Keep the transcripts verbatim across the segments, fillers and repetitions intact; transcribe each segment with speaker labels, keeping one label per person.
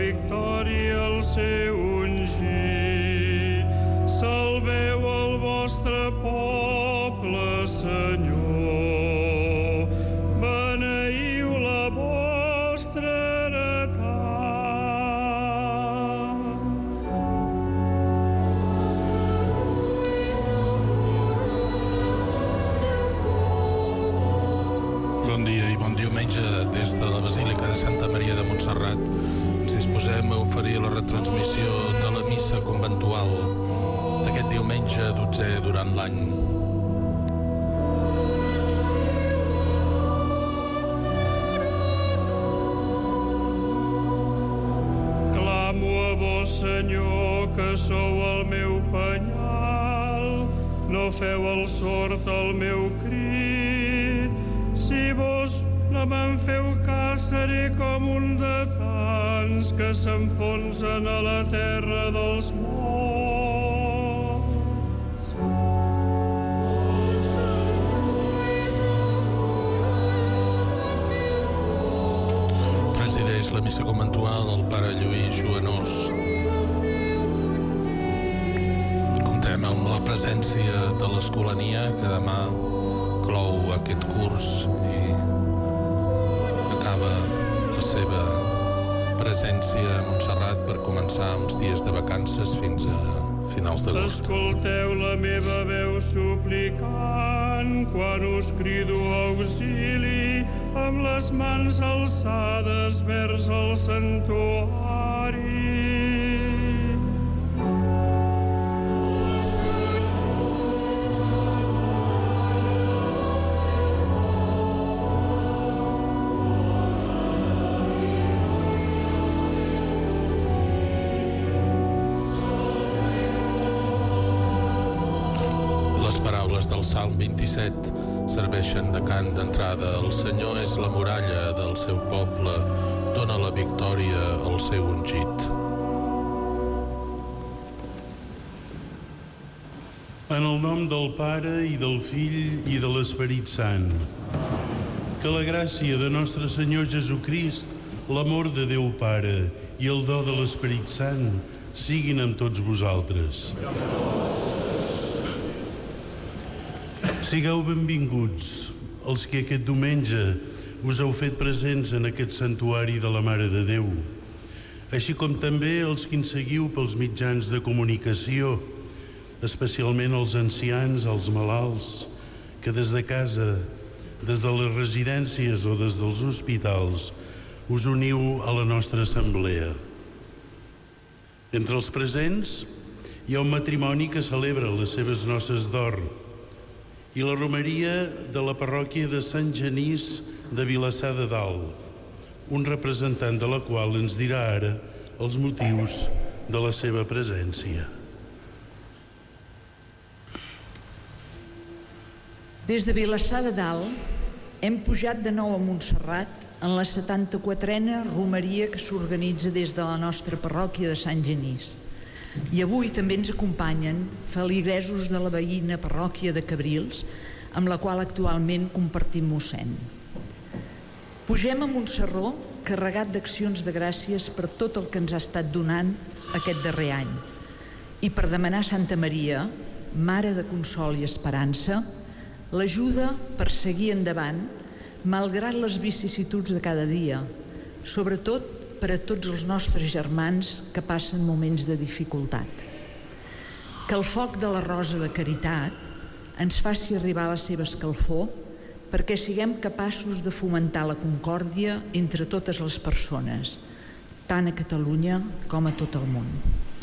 Speaker 1: victòria el seu ungit. Salveu el vostre poble, Senyor. Beneiu la vostra heretat.
Speaker 2: Bon dia i bon diumenge des de la Basílica de Santa Maria de Montserrat. Ens disposem a oferir la retransmissió de la missa conventual d'aquest diumenge dotzè durant l'any.
Speaker 1: Clamo a vos, Senyor, que sou el meu penyal. No feu el sord al meu crit. Si vos no me'n feu cas, seré com un de tants que s'enfonsen a la terra dels morts.
Speaker 2: Presideix la missa conventual el pare Lluís Joanós. Contem amb la presència de l'Escolania, que demà clou aquest curs i acaba la seva presència a Montserrat per començar uns dies de vacances fins a finals d'agost.
Speaker 1: Escolteu la meva veu suplicant quan us crido auxili, amb les mans alçades vers el santuari.
Speaker 2: Del Salm vint-i-set serveixen de cant d'entrada. El Senyor és la muralla del seu poble, dona la victòria al seu ungit.
Speaker 3: En el nom del Pare i del Fill i de l'Esperit Sant. Que la gràcia de nostre Senyor Jesucrist, l'amor de Déu Pare i el do de l'Esperit Sant siguin amb tots vosaltres. Sigueu benvinguts els que aquest diumenge us heu fet presents en aquest santuari de la Mare de Déu, així com també els que ens seguiu pels mitjans de comunicació, especialment els ancians, els malalts, que des de casa, des de les residències o des dels hospitals, us uniu a la nostra assemblea. Entre els presents hi ha un matrimoni que celebra les seves noces d'or i la romeria de la parròquia de Sant Genís de Vilassar de Dalt, un representant de la qual ens dirà ara els motius de la seva presència.
Speaker 4: Des de Vilassar de Dalt hem pujat de nou a Montserrat en la setanta-quatrena romeria que s'organitza des de la nostra parròquia de Sant Genís. I avui també ens acompanyen feligresos de la veïna parròquia de Cabrils, amb la qual actualment compartim mossèn. Pugem a Montserró carregat d'accions de gràcies per tot el que ens ha estat donant aquest darrer any i per demanar a Santa Maria, Mare de Consol i Esperança, l'ajuda per seguir endavant malgrat les vicissituds de cada dia, sobretot per a tots els nostres germans que passen moments de dificultat. Que el foc de la rosa de caritat ens faci arribar la seva escalfor perquè siguem capaços de fomentar la concòrdia entre totes les persones, tant a Catalunya com a tot el món.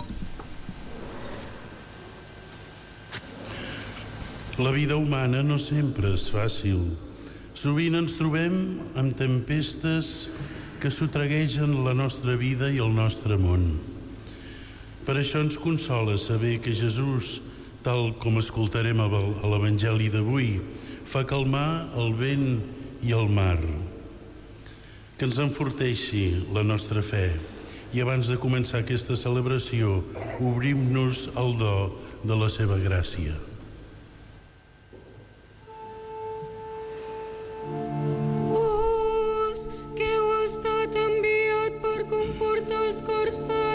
Speaker 3: La vida humana no sempre és fàcil. Sovint ens trobem amb tempestes que sotraguegen la nostra vida i el nostre món. Per això ens consola saber que Jesús, tal com escoltarem a l'Evangeli d'avui, fa calmar el vent i el mar. Que ens enforteixi la nostra fe i abans de començar aquesta celebració obrim-nos al do de la seva gràcia.
Speaker 5: Vos, que heu estat enviat per confortar reconforta els cors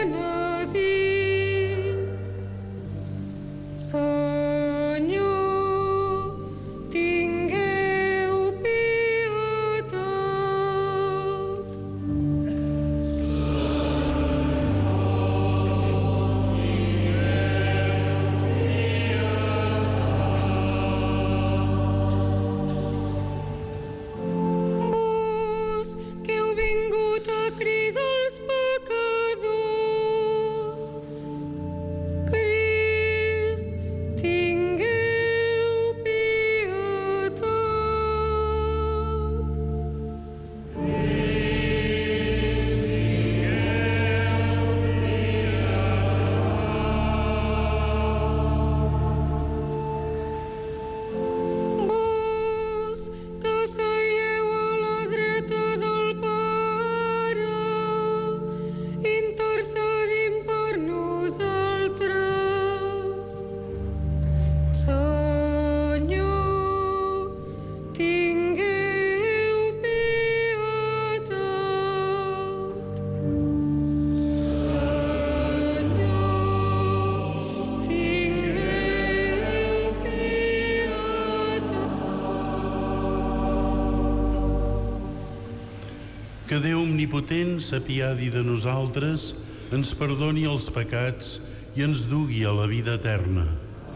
Speaker 5: penedits. Senyor, tingueu pietat. Vos que heu vingut a cridar els pecadors, Crist, tingueu pietat. Vos que seieu a la dreta del Pare, intercedim per nosaltres. Senyor, tingueu pietat. Senyor, tingueu pietat.
Speaker 3: Que Déu omnipotent s'apiadi de nosaltres, ens perdoni els pecats i ens dugui a la vida eterna.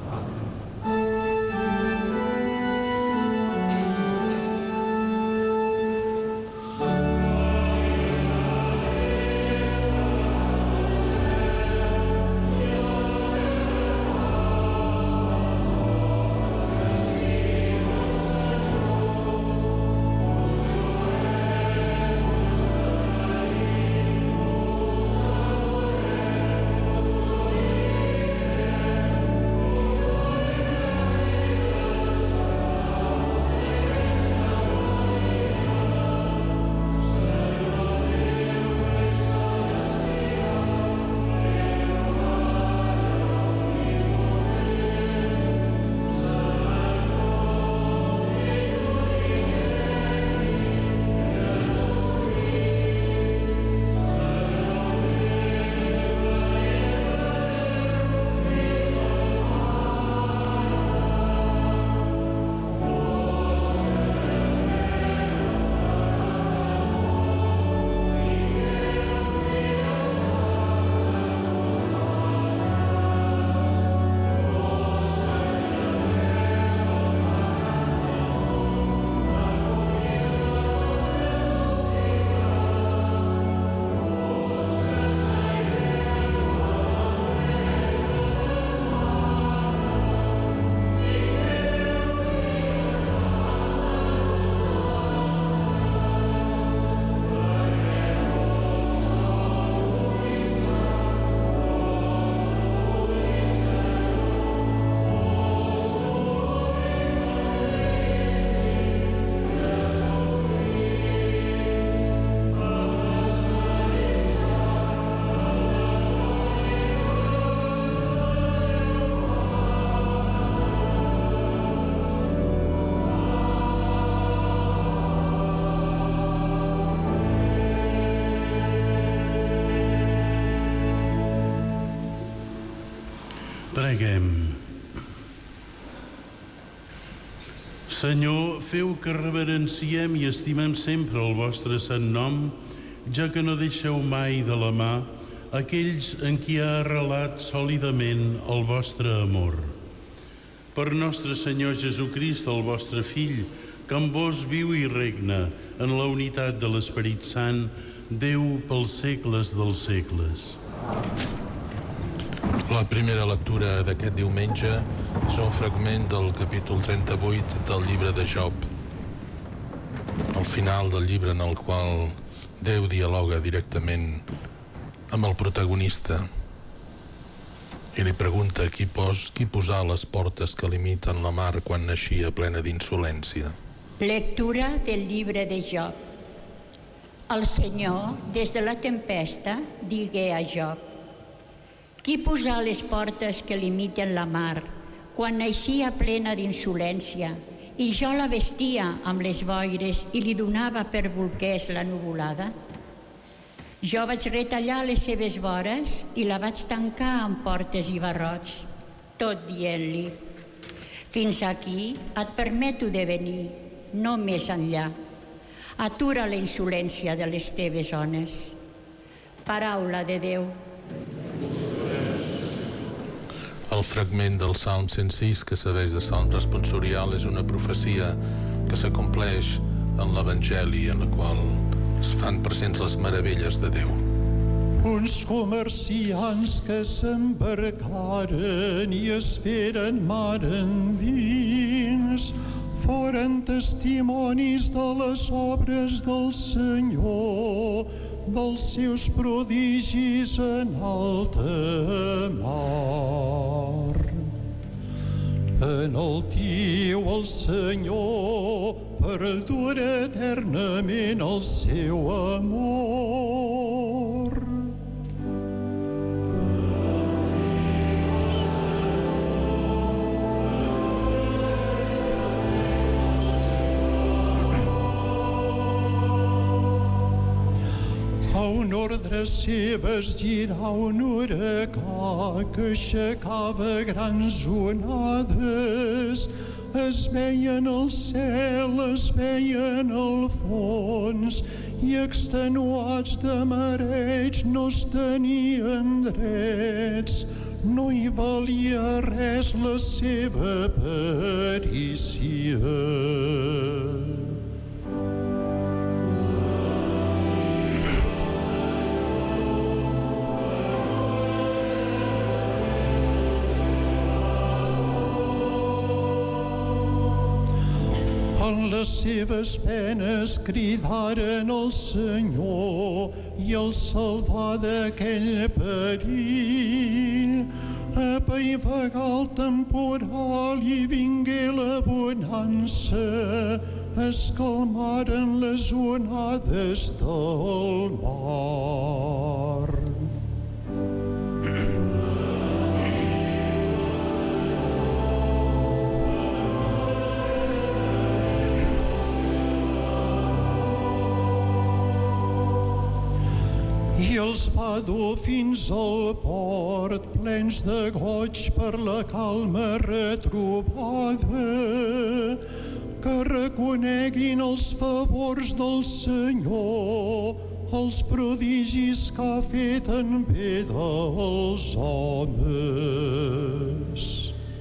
Speaker 3: Preguem. Senyor, feu que reverenciem i estimem sempre el vostre sant nom, ja que no deixeu mai de la mà aquells en qui ha arrelat sòlidament el vostre amor. Per nostre Senyor Jesucrist, el vostre Fill, que amb vos viu i regna en la unitat de l'Esperit Sant, Déu pels segles dels segles.
Speaker 2: La primera lectura d'aquest diumenge és un fragment del capítol trenta-vuit del llibre de Job, al final del llibre en el qual Déu dialoga directament amb el protagonista i li pregunta qui, pos, qui posà les portes que limiten la mar quan naixia plena d'insolència.
Speaker 6: Lectura del llibre de Job. El Senyor, des de la tempesta, digué a Job: qui posà les portes que limiten la mar quan naixia plena d'insolència i jo la vestia amb les boires i li donava per bolquers la nuvolada? Jo vaig retallar les seves vores i la vaig tancar amb portes i barrots, tot dient-li: fins aquí et permeto de venir, no més enllà. Atura la insolència de les teves ones. Paraula de Déu.
Speaker 2: El fragment del Salm cent sis que serveix de salm responsorial és una profecia que s'acompleix en l'Evangeli, en la qual es fan presents les meravelles de Déu.
Speaker 7: Uns comerciants que s'embarcaren i es feren mar endins foren testimonis de les obres del Senyor, dels seus prodigis en alta mar. Enaltiu el Senyor, perdura eternament el seu amor. A un ordre seva es girà un huracà que aixecava grans onades. Es veien al cel, es veien al fons, i extenuats de mareig no es tenien drets. No hi valia res la seva perícia. En les seves penes cridaren al Senyor i el salvà d'aquell perill. Apaivagà el temporal i vingué la bonança. Es calmaren les onades del mar. I els va dur fins al port, plens de goig per la calma retrobada. Que reconeguin els favors del Senyor, els prodigis que ha fet en bé dels homes.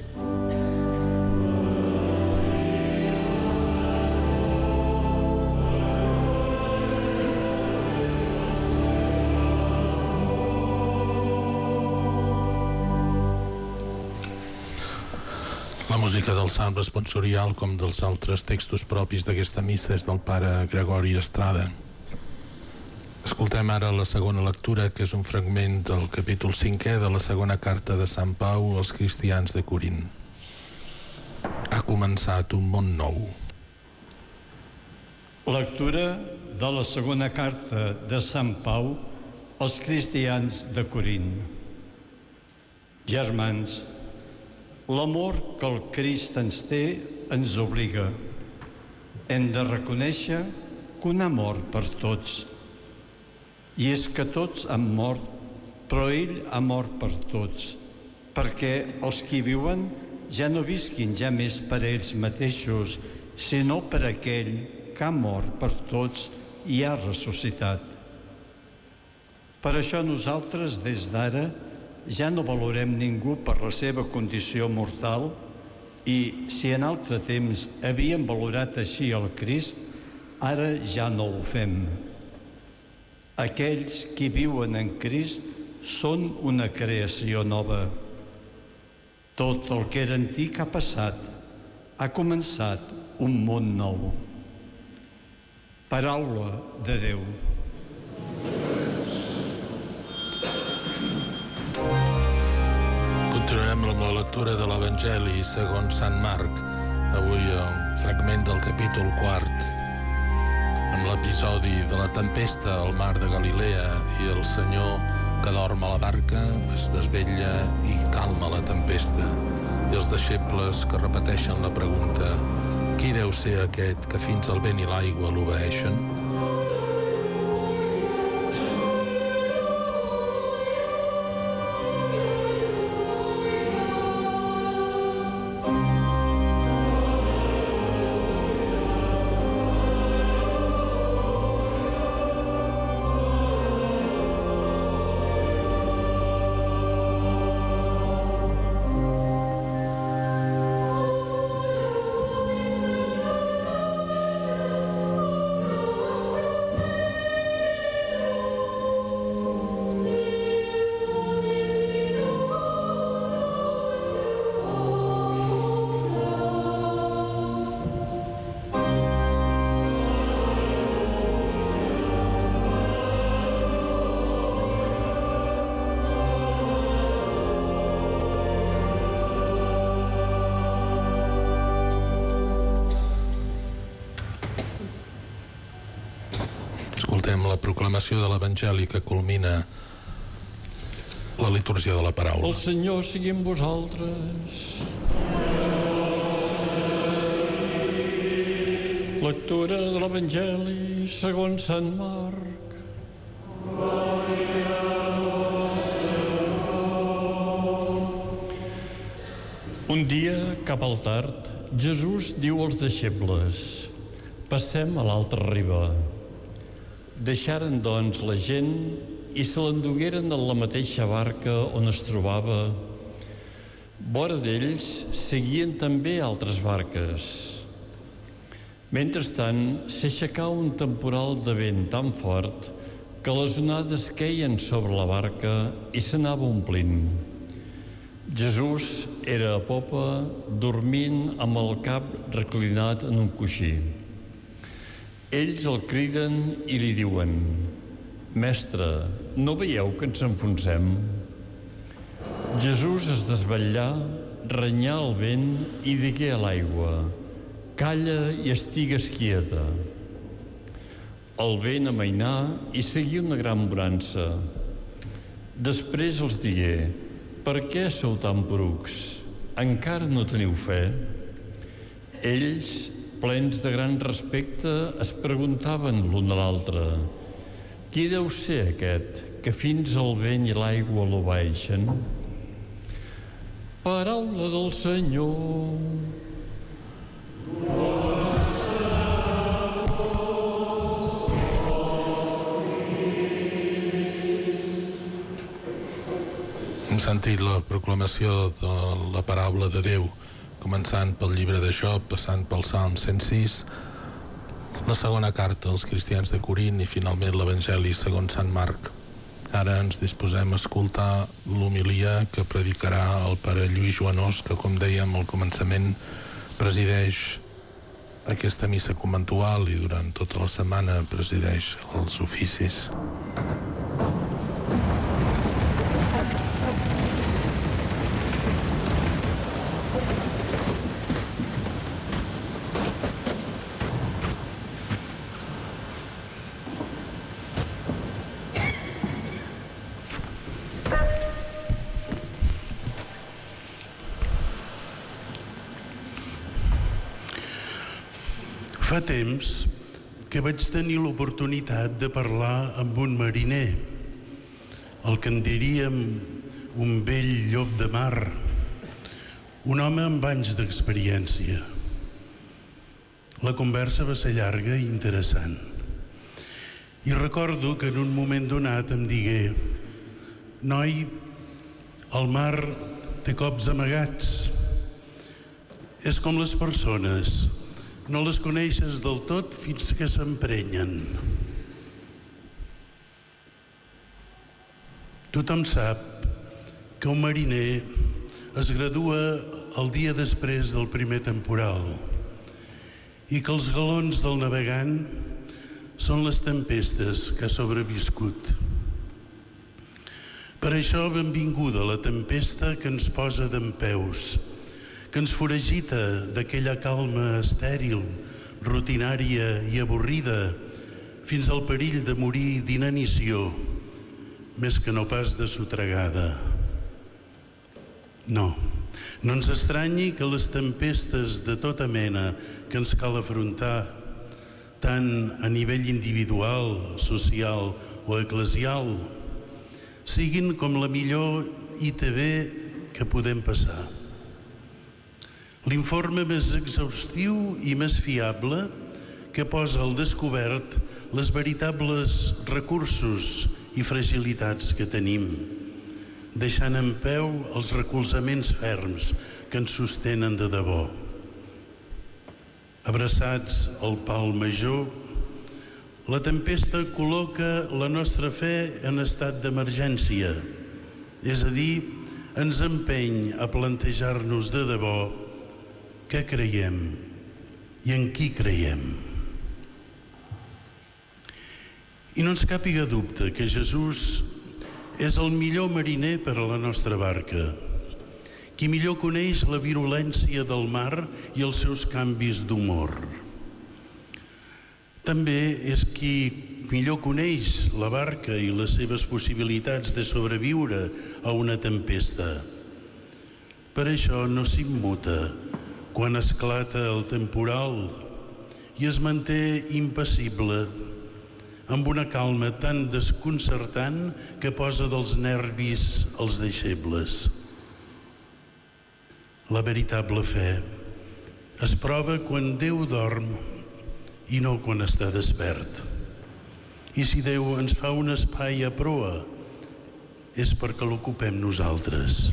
Speaker 2: La música del Salm responsorial, com dels altres textos propis d'aquesta missa, és del pare Gregori Estrada. Escoltem ara la segona lectura, que és un fragment del capítol cinquè de la segona carta de Sant Pau als cristians de Corint. Ha començat un món nou.
Speaker 8: Lectura de la segona carta de Sant Pau als cristians de Corint. Germans, l'amor que el Crist ens té ens obliga. Hem de reconèixer que un ha mort per tots. I és que tots han mort, però ell ha mort per tots, perquè els que viuen ja no visquin ja més per ells mateixos, sinó per aquell que ha mort per tots i ha ressuscitat. Per això nosaltres, des d'ara, ja no valorem ningú per la seva condició mortal i, si en altre temps havíem valorat així el Crist, ara ja no ho fem. Aquells que viuen en Crist són una creació nova. Tot el que era antic ha passat, ha començat un món nou. Paraula de Déu.
Speaker 2: Continuarem amb la lectura de l'Evangeli segons Sant Marc, avui un fragment del capítol quart, amb l'episodi de la tempesta al mar de Galilea i el Senyor que dorm a la barca es desvetlla i calma la tempesta, i els deixebles que repeteixen la pregunta: qui deu ser aquest que fins al vent i l'aigua l'obeeixen? proclamació de l'Evangeli que culmina la litúrgia de la paraula.
Speaker 9: El Senyor sigui amb vosaltres. Lectura de l'Evangeli segons Sant Marc. Un dia, cap al tard, Jesús diu als deixebles: passem a l'altra riba. Deixaren, doncs, la gent i se l'endugueren en la mateixa barca on es trobava. Vora d'ells seguien també altres barques. Mentrestant, s'aixecà un temporal de vent tan fort que les onades queien sobre la barca i s'anava omplint. Jesús era a popa, dormint amb el cap reclinat en un coixí. Ells el criden i li diuen: Mestre, no veieu que ens enfonsem? Jesús es desvetllà, renyà el vent i digué a l'aigua: Calla i estigues quieta. El vent amainà i seguí una gran bonança. Després els digué: Per què sou tan porucs? Encara no teniu fe? Ells, plens de gran respecte, es preguntaven l'un a l'altre: Qui deu ser aquest que fins al vent i l'aigua l'obeeixen? Paraula del Senyor.
Speaker 2: Hem sentit la proclamació de la paraula de Déu, començant pel llibre de Job, passant pel Salm cent sis, la segona carta als cristians de Corint i finalment l'Evangeli segons Sant Marc. Ara ens disposem a escoltar l'homilia que predicarà el pare Lluís Joanós, que, com dèiem al començament, presideix aquesta missa conventual i durant tota la setmana presideix els oficis.
Speaker 3: Fa temps que vaig tenir l'oportunitat de parlar amb un mariner, el que en diríem un vell llop de mar, un home amb anys d'experiència. La conversa va ser llarga i interessant. I recordo que en un moment donat em digué: Noi, el mar té cops amagats. És com les persones, no les coneixes del tot fins que s'emprenyen. Tothom sap que un mariner es gradua el dia després del primer temporal i que els galons del navegant són les tempestes que ha sobreviscut. Per això, benvinguda la tempesta que ens posa dempeus, que ens foragita d'aquella calma estèril, rutinària i avorrida, fins al perill de morir d'inanició, més que no pas de sotregada. No, no ens estranyi que les tempestes de tota mena que ens cal afrontar, tant a nivell individual, social o eclesial, siguin com la millor I T V que podem passar. L'informe més exhaustiu i més fiable que posa al descobert les veritables recursos i fragilitats que tenim, deixant en peu els recolzaments ferms que ens sostenen de debò. Abraçats al pal major, la tempesta col·loca la nostra fe en estat d'emergència, és a dir, ens empeny a plantejar-nos de debò què creiem i en qui creiem. I no ens càpiga dubte que Jesús és el millor mariner per a la nostra barca, qui millor coneix la virulència del mar i els seus canvis d'humor. També és qui millor coneix la barca i les seves possibilitats de sobreviure a una tempesta. Per això no s'immuta quan esclata el temporal i es manté impassible, amb una calma tan desconcertant que posa dels nervis els deixebles. La veritable fe es prova quan Déu dorm i no quan està despert. I si Déu ens fa un espai a proa, és perquè l'ocupem nosaltres.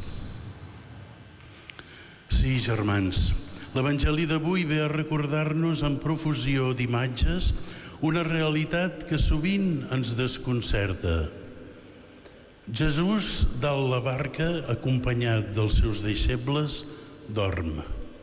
Speaker 3: Sí, germans, l'Evangeli d'avui ve a recordar-nos amb profusió d'imatges una realitat que sovint ens desconcerta. Jesús, dalt la barca, acompanyat dels seus deixebles, dorm.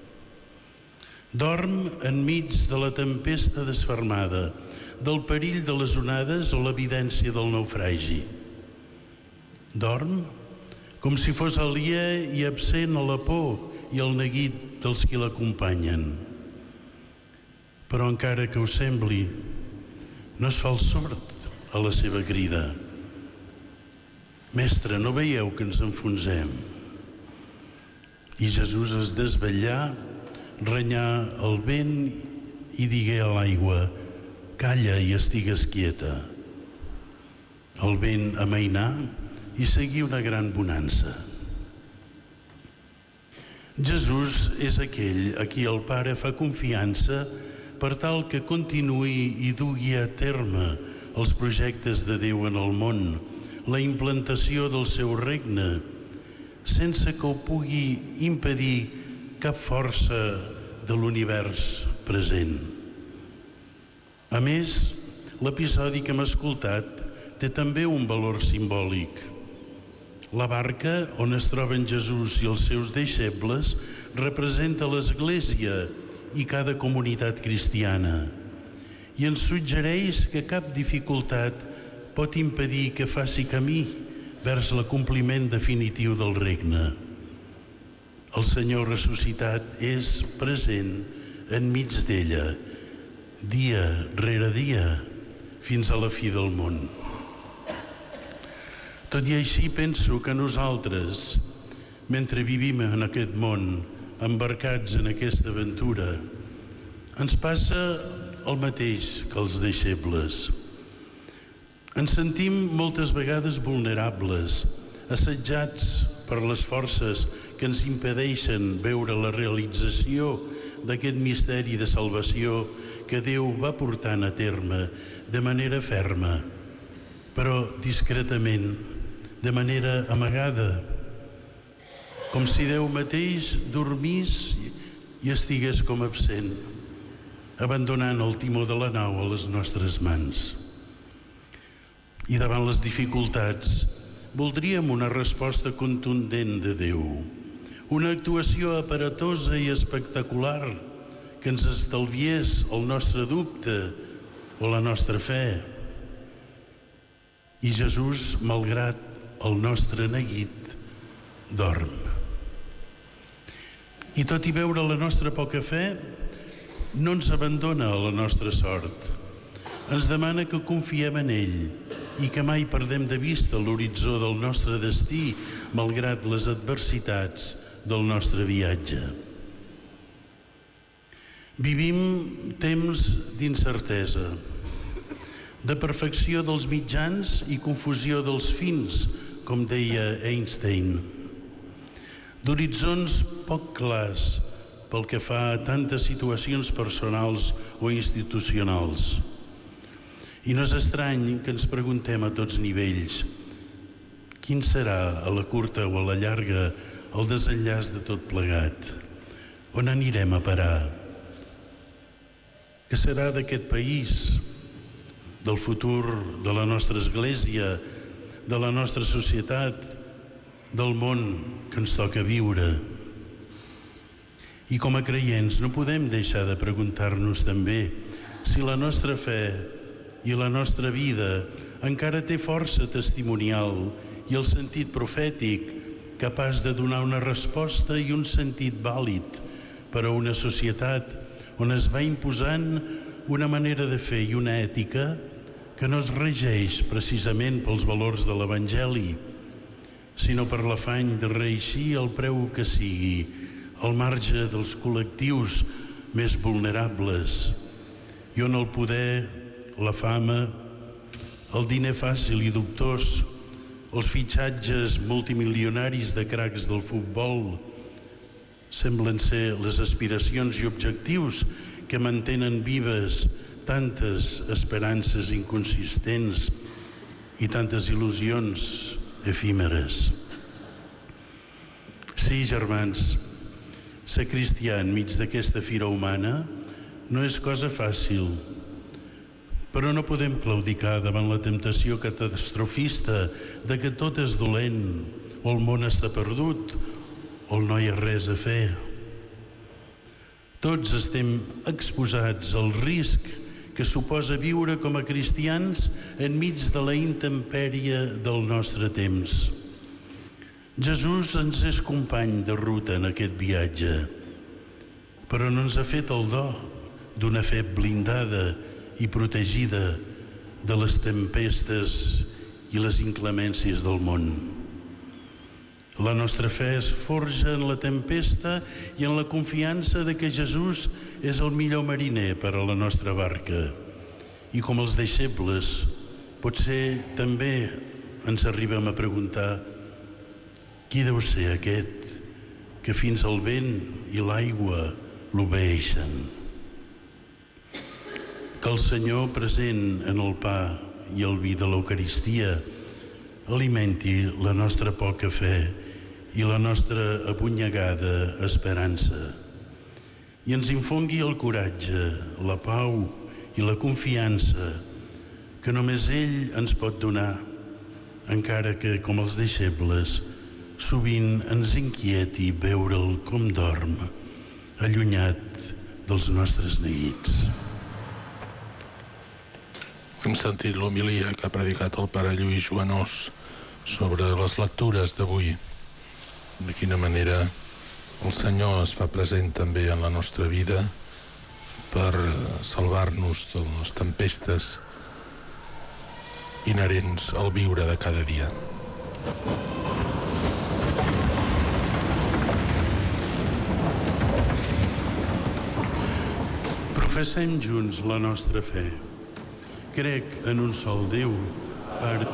Speaker 3: Dorm enmig de la tempesta desfermada, del perill de les onades o l'evidència del naufragi. Dorm com si fos aliè i absent a la por i el neguit dels qui l'acompanyen. Però encara que us sembli, no es fa el sord a la seva crida. Mestre, no veieu que ens enfonsem? I Jesús es desvetllà, renyà el vent i digué a l'aigua: calla i estigues quieta. El vent amainà i seguí una gran bonança. Jesús és aquell a qui el Pare fa confiança per tal que continuï i dugui a terme els projectes de Déu en el món, la implantació del seu regne, sense que ho pugui impedir cap força de l'univers present. A més, l'episodi que hem escoltat té també un valor simbòlic. La barca on es troben Jesús i els seus deixebles representa l'Església i cada comunitat cristiana i ens suggereix que cap dificultat pot impedir que faci camí vers l'acompliment definitiu del regne. El Senyor ressuscitat és present enmig d'ella, dia rere dia, fins a la fi del món. Tot i així penso que nosaltres, mentre vivim en aquest món, embarcats en aquesta aventura, ens passa el mateix que els deixebles. Ens sentim moltes vegades vulnerables, assetjats per les forces que ens impedeixen veure la realització d'aquest misteri de salvació que Déu va portant a terme de manera ferma, però discretament, de manera amagada, com si Déu mateix dormís i estigués com absent, abandonant el timó de la nau a les nostres mans. I davant les dificultats, voldríem una resposta contundent de Déu, una actuació aparatosa i espectacular que ens estalviés el nostre dubte o la nostra fe. I Jesús, malgrat el nostre neguit, dorm. I tot i veure la nostra poca fe, no ens abandona a la nostra sort. Ens demana que confiem en ell i que mai perdem de vista l'horitzó del nostre destí, malgrat les adversitats del nostre viatge. Vivim temps d'incertesa, de perfecció dels mitjans i confusió dels fins, com deia Einstein, d'horitzons poc clars pel que fa a tantes situacions personals o institucionals. I no és estrany que ens preguntem a tots nivells quin serà, a la curta o a la llarga, el desenllaç de tot plegat? On anirem a parar? Què serà d'aquest país, del futur de la nostra Església, de la nostra societat, del món que ens toca viure? I com a creients no podem deixar de preguntar-nos també si la nostra fe i la nostra vida encara té força testimonial i el sentit profètic capaç de donar una resposta i un sentit vàlid per a una societat on es va imposant una manera de fer i una ètica que que no es regeix precisament pels valors de l'Evangeli, sinó per l'afany de reeixir al preu que sigui, al marge dels col·lectius més vulnerables, i on el poder, la fama, el diner fàcil i dubtós, els fitxatges multimilionaris de cracs del futbol semblen ser les aspiracions i objectius que mantenen vives tantes esperances inconsistents i tantes il·lusions efímeres. Sí, germans, ser cristià enmig d'aquesta fira humana no és cosa fàcil, però no podem claudicar davant la temptació catastrofista de que tot és dolent, o el món està perdut, o no hi ha res a fer. Tots estem exposats al risc que suposa viure com a cristians enmig de la intempèrie del nostre temps. Jesús ens és company de ruta en aquest viatge, però no ens ha fet el do d'una fe blindada i protegida de les tempestes i les inclemències del món. La nostra fe es forja en la tempesta i en la confiança de que Jesús és el millor mariner per a la nostra barca. I com els deixebles, potser també ens arribem a preguntar qui deu ser aquest que fins al vent i l'aigua l'obeeixen. Que el Senyor, present en el pa i el vi de l'Eucaristia, alimenti la nostra poca fe i la nostra apunyegada esperança i ens infongui el coratge, la pau i la confiança que només ell ens pot donar, encara que, com els deixebles, sovint ens inquieti veure'l com dorm, allunyat dels nostres neguits.
Speaker 2: Hem sentit l'homilia que ha predicat el pare Lluís Joanós sobre les lectures d'avui. De quina manera el Senyor es fa present també en la nostra vida per salvar-nos de les tempestes inherents al viure de cada dia.
Speaker 3: Professem junts la nostra fe. Crec en un sol Déu, Pare,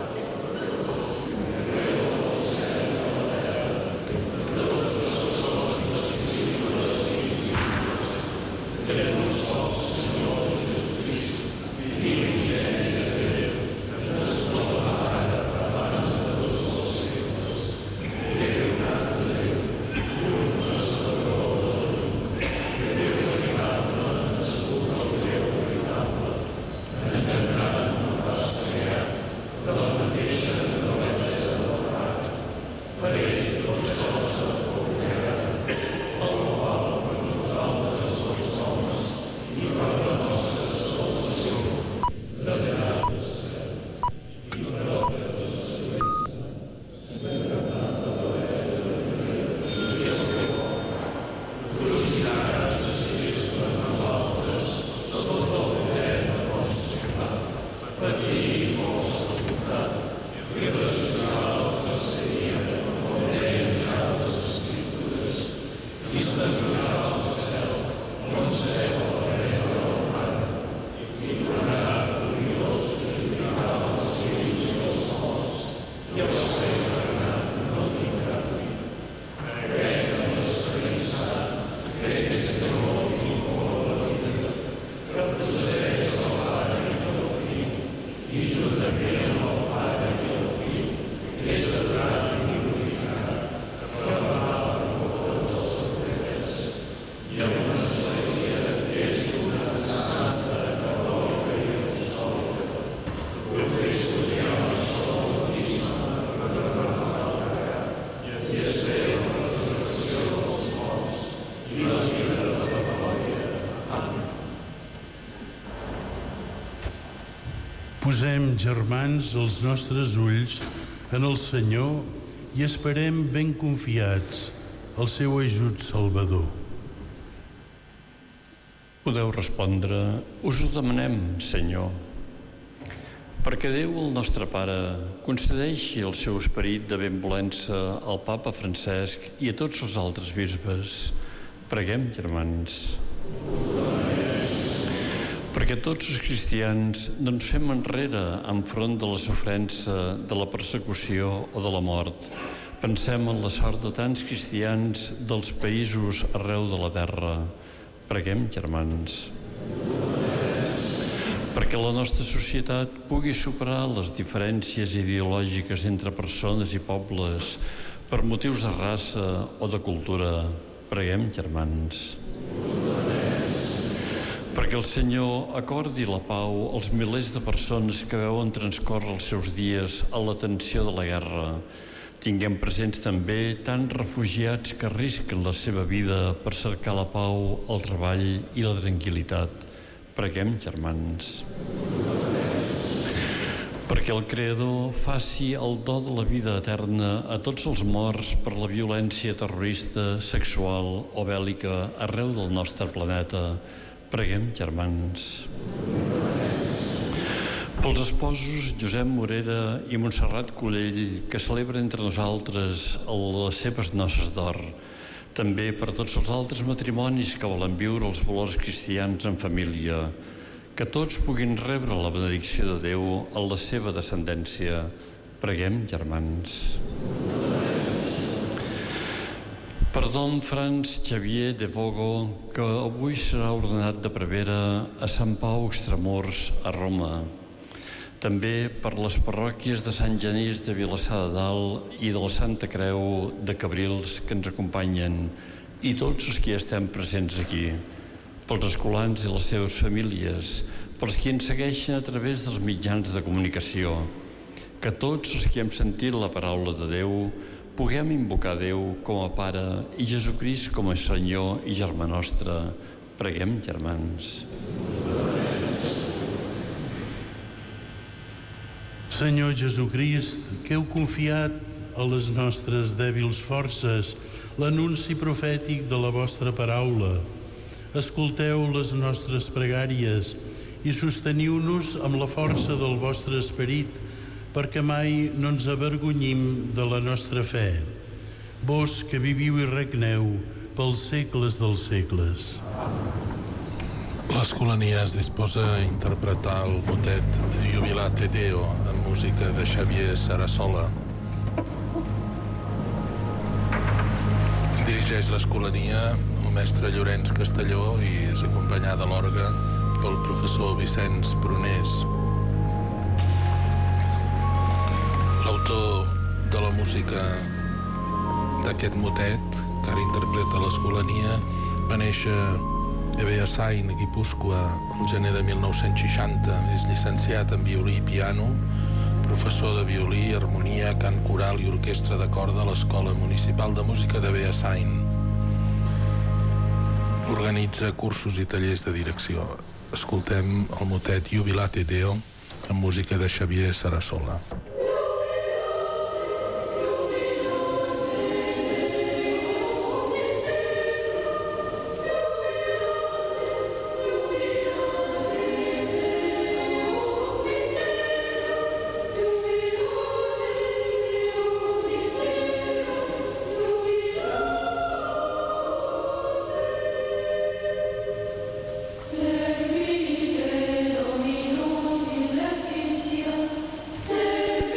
Speaker 3: Posem, germans, els nostres ulls en el Senyor i esperem ben confiats el seu ajut salvador.
Speaker 9: Podeu respondre, us ho demanem, Senyor. Perquè Déu, el nostre Pare, concedeixi el seu esperit de benvolença al Papa Francesc i a tots els altres bisbes. Preguem, germans. Perquè tots els cristians no ens fem enrere enfront de la sofrença, de la persecució o de la mort. Pensem en la sort de tants cristians dels països arreu de la terra. Preguem, germans. Perquè la nostra societat pugui superar les diferències ideològiques entre persones i pobles per motius de raça o de cultura. Preguem, germans. Perquè el Senyor acordi la pau als milers de persones que veuen transcórrer els seus dies a la tensió de la guerra. Tinguem presents també tants refugiats que arrisquen la seva vida per cercar la pau, el treball i la tranquil·litat. Preguem, germans. Perquè el Creador faci el do de la vida eterna a tots els morts per la violència terrorista, sexual o bèl·lica arreu del nostre planeta. Preguem, germans. Pels esposos Josep Morera i Montserrat Collell, que celebren entre nosaltres les seves noces d'or. També per tots els altres matrimonis que volen viure els valors cristians en família. Que tots puguin rebre la benedicció de Déu en la seva descendència. Preguem, germans. Per don Franz Xavier de Vogo, que avui serà ordenat de prevere a Sant Pau Extramurs, a Roma. També per les parròquies de Sant Genís de Vilassar de Dalt i de la Santa Creu de Cabrils que ens acompanyen, i tots els que estem presents aquí, pels escolans i les seves famílies, pels qui ens segueixen a través dels mitjans de comunicació. Que tots els que hem sentit la paraula de Déu puguem invocar Déu com a Pare i Jesucrist com a Senyor i germà nostre. Preguem, germans.
Speaker 3: Senyor Jesucrist, que heu confiat a les nostres dèbils forces l'anunci profètic de la vostra paraula. Escolteu les nostres pregàries i sosteniu-nos amb la força del vostre esperit perquè mai no ens avergonyim de la nostra fe. Vos que viviu i regneu pels segles dels segles.
Speaker 2: L'Escolania es disposa a interpretar el motet Jubilate Deo amb música de Xavier Sarasola. Dirigeix l'Escolania el mestre Llorenç Castelló i és acompanyada a l'orgue pel professor Vicenç Prunés. L'autor de la música d'aquest motet, que ara interpreta l'Escolania, va néixer a Beasain, a Guipúscoa, el gener de mil nou-cents seixanta. És llicenciat en violí i piano, professor de violí, harmonia, cant coral i orquestra de corda a l'Escola Municipal de Música de Beasain. Organitza cursos i tallers de direcció. Escoltem el motet Jubilate Deo amb música de Xavier Sarasola.
Speaker 5: Servite Domino in lectitio,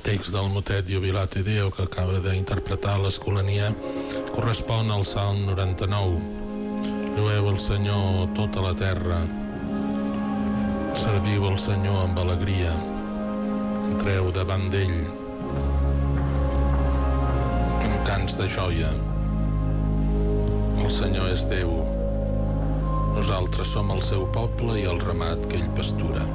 Speaker 2: text del motet Jubilate Deo que acaba d'interpretar l'Escolania correspon al Salm noranta-nou. Llueu el Senyor tota la terra, serviu el Senyor amb alegria, entreu davant d'ell amb cants de joia. El Senyor és Déu, nosaltres som el seu poble i el ramat que ell pastura.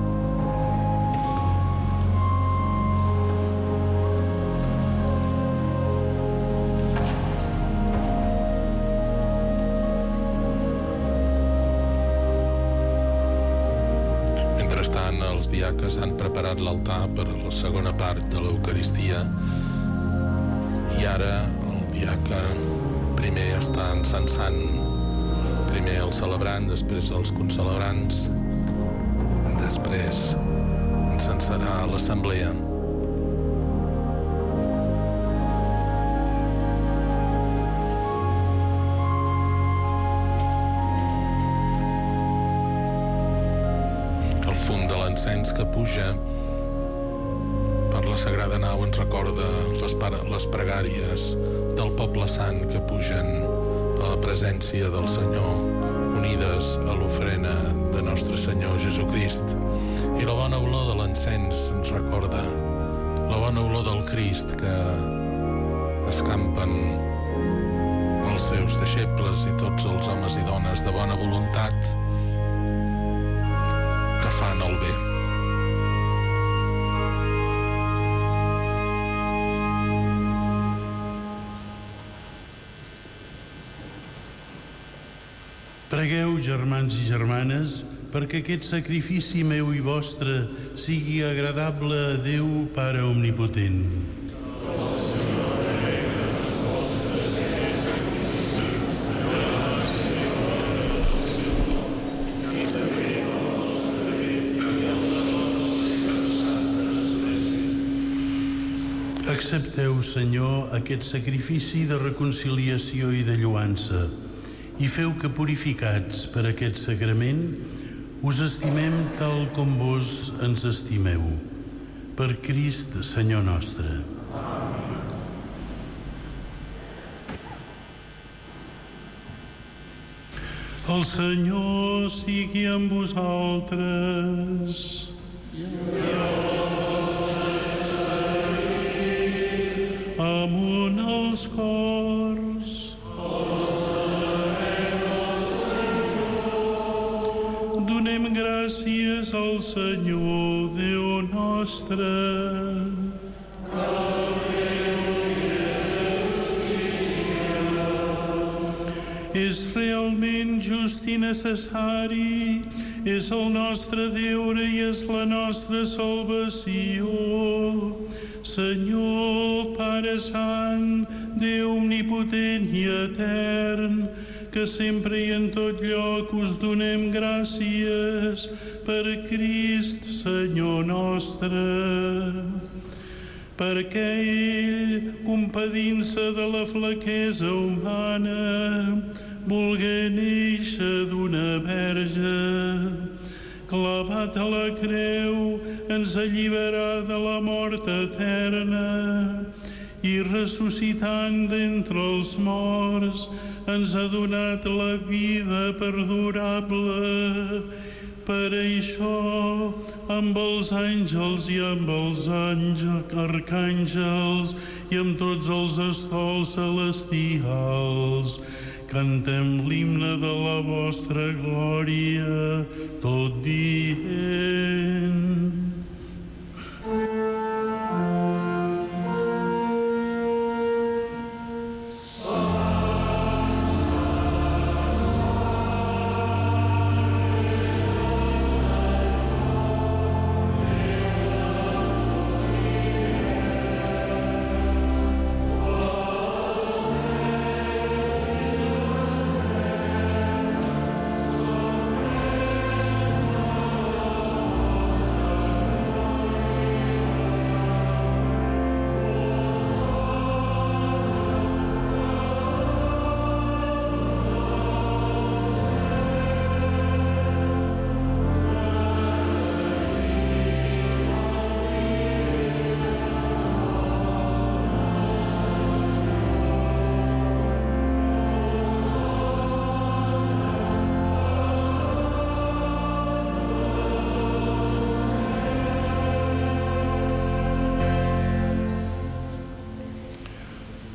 Speaker 2: Mentrestant, els diaques han preparat l'altar per a la segona part de l'Eucaristia i ara el diaca primer està encensant, primer el celebrant, després els concelebrants, després encensarà l'assemblea. El fum de l'encens que puja per la Sagrada Nau ens recorda les, les pregàries del poble sant que pugen a la presència del Senyor, unides a l'ofrena de nostre Senyor Jesucrist. I la bona olor de l'encens ens recorda la bona olor del Crist que escampen els seus deixebles i tots els homes i dones de bona voluntat que fan el bé.
Speaker 3: Pregueu, germans i germanes, perquè aquest sacrifici meu i vostre sigui agradable a Déu, Pare Omnipotent. Accepteu, Senyor, aquest sacrifici de reconciliació i de lloança, i feu que, purificats per aquest sagrament, us estimem tal com vos ens estimeu. Per Crist, Senyor nostre. El Senyor sigui amb vosaltres. Amunt els cors. Donem gràcies al Senyor, Déu nostre. És realment just i necessari, és el nostre deure i és la nostra salvació. Senyor, Pare Sant, Déu omnipotent i etern, que sempre i en tot lloc us donem gràcies per Crist, Senyor nostre, perquè ell, compadint-se de la flaquesa humana, volgué néixer d'una verge, clavat a la creu, ens alliberà de la mort eterna i ressuscitant d'entre els morts ens ha donat la vida perdurable. Per això, amb els àngels i amb els àngels, arcàngels i amb tots els estols celestials, cantem l'himne de la vostra glòria, tot dient.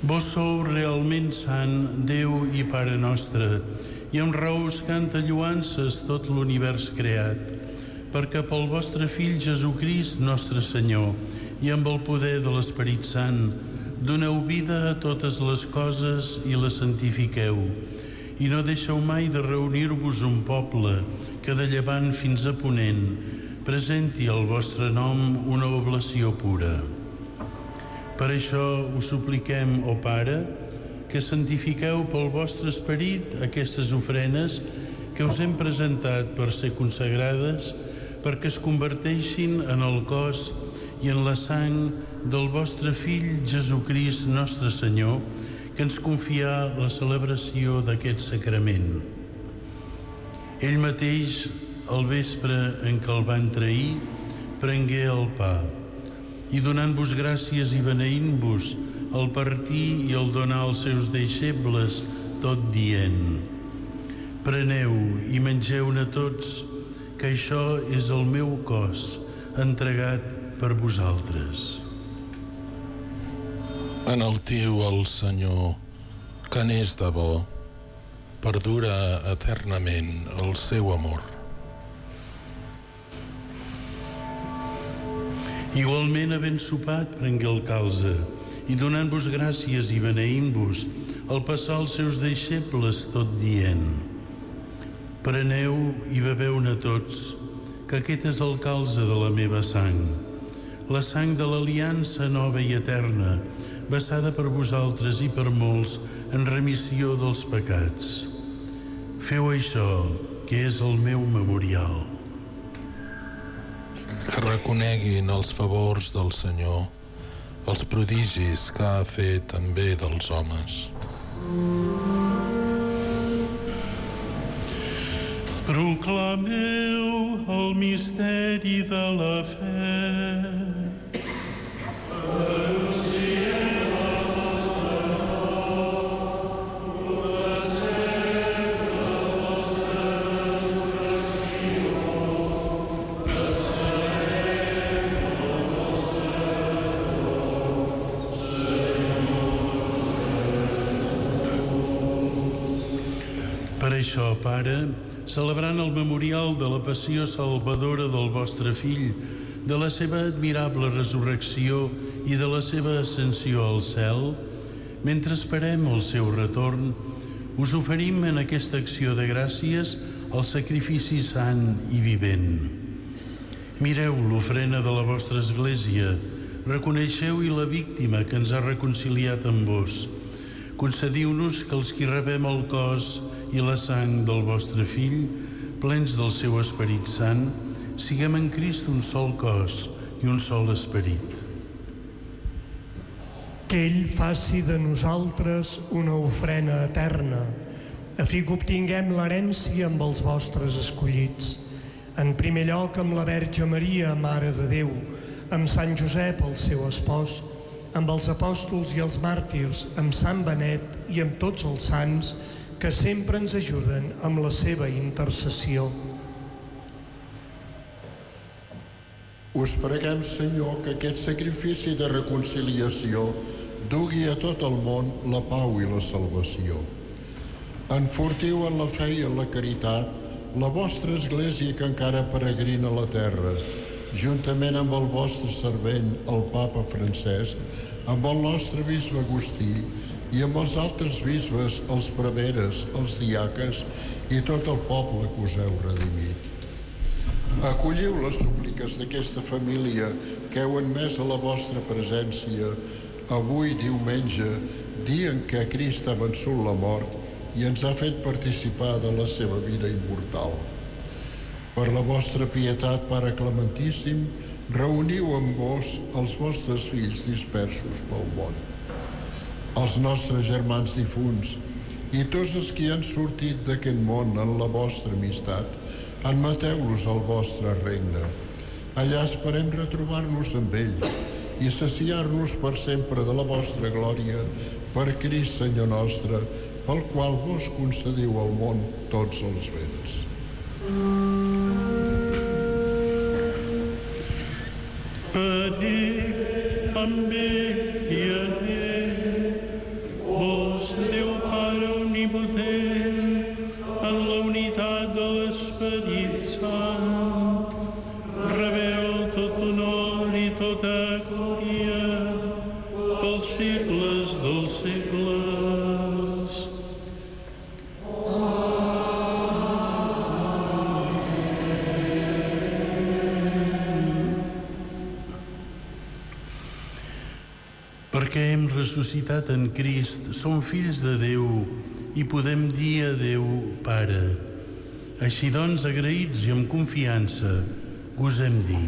Speaker 3: Vos sou realment sant, Déu i Pare nostre, i amb raó us canta lloances tot l'univers creat, perquè pel vostre Fill Jesucrist, nostre Senyor, i amb el poder de l'Esperit Sant, doneu vida a totes les coses i les santifiqueu, i no deixeu mai de reunir-vos un poble que de llevant fins a ponent presenti al vostre nom una oblació pura. Per això us supliquem, ó Pare, que santifiqueu pel vostre esperit aquestes ofrenes que us hem presentat per ser consagrades, perquè es converteixin en el cos i en la sang del vostre Fill Jesucrist, nostre Senyor, que ens confià la celebració d'aquest sacrament. Ell mateix, al vespre en què el van trair, prengué el pa, i donant-vos gràcies i beneint-vos, el partir i el donar als seus deixebles, tot dient: preneu i mengeu-ne tots, que això és el meu cos, entregat per vosaltres.
Speaker 2: Enaltiu el Senyor, que n'és de bo, perdura eternament el seu amor.
Speaker 3: Igualment, havent sopat, prengué el calze, i donant-vos gràcies i beneint-vos, el passar als seus deixebles, tot dient: preneu i beveu-ne tots, que aquest és el calze de la meva sang, la sang de l'aliança nova i eterna, vessada per vosaltres i per molts en remissió dels pecats. Feu això, que és el meu memorial.
Speaker 2: Que reconeguin els favors del Senyor, els prodigis que ha fet també dels homes.
Speaker 3: Proclameu el misteri de la fe. Per això, Pare, celebrant el memorial de la passió salvadora del vostre Fill, de la seva admirable resurrecció i de la seva ascensió al cel, mentre esperem el seu retorn, us oferim en aquesta acció de gràcies el sacrifici sant i vivent. Mireu l'ofrena de la vostra Església, reconeixeu-hi la víctima que ens ha reconciliat amb vos. Concediu-nos que els qui rebem el cos i la sang del vostre Fill, plens del seu Esperit Sant, siguem en Crist un sol cos i un sol esperit.
Speaker 7: Que ell faci de nosaltres una ofrena eterna, a fi que obtinguem l'herència amb els vostres escollits. En primer lloc amb la Verge Maria, Mare de Déu, amb Sant Josep, el seu espòs, amb els apòstols i els màrtirs, amb Sant Benet i amb tots els sants que sempre ens ajuden amb la seva intercessió.
Speaker 10: Us preguem, Senyor, que aquest sacrifici de reconciliació dugui a tot el món la pau i la salvació. Enfortiu en la fe i en la caritat la vostra Església que encara peregrina a la terra, juntament amb el vostre servent, el Papa Francesc, amb el nostre bisbe Agustí i amb els altres bisbes, els preveres, els diaques i tot el poble que us heu redimit. Acolliu les súpliques d'aquesta família que heu admès a la vostra presència avui, diumenge, dia en què Crist ha vençut la mort i ens ha fet participar de la seva vida immortal. Per la vostra pietat, Pare Clementíssim, reuniu amb vos els vostres fills dispersos pel món, els nostres germans difunts i tots els que han sortit d'aquest món en la vostra amistat, admeteu-los al vostre regne. Allà esperem retrobar-nos amb ells i saciar-nos per sempre de la vostra glòria per Crist Senyor nostre, pel qual vos concediu al món tots els béns.
Speaker 3: Per ell, amb ell i en ell, segles dels segles. Perquè hem ressuscitat en Crist, som fills de Déu i podem dir a Déu, Pare. Així doncs, agraïts i amb confiança, gosem dir.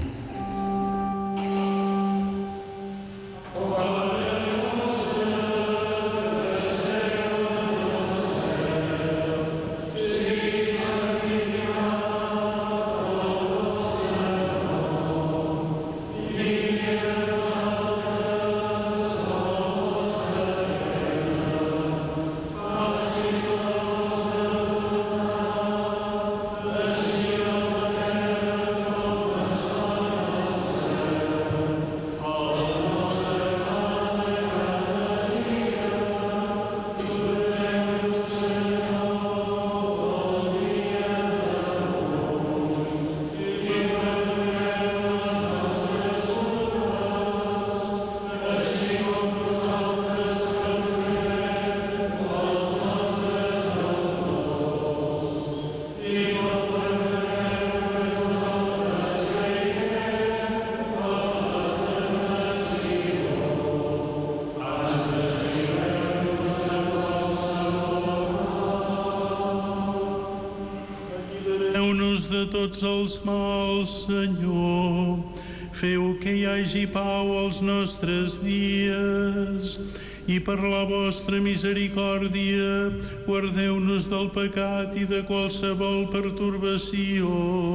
Speaker 3: De tots els mals, Senyor, feu que hi hagi pau als nostres dies i per la vostra misericòrdia guardeu-nos del pecat i de qualsevol pertorbació,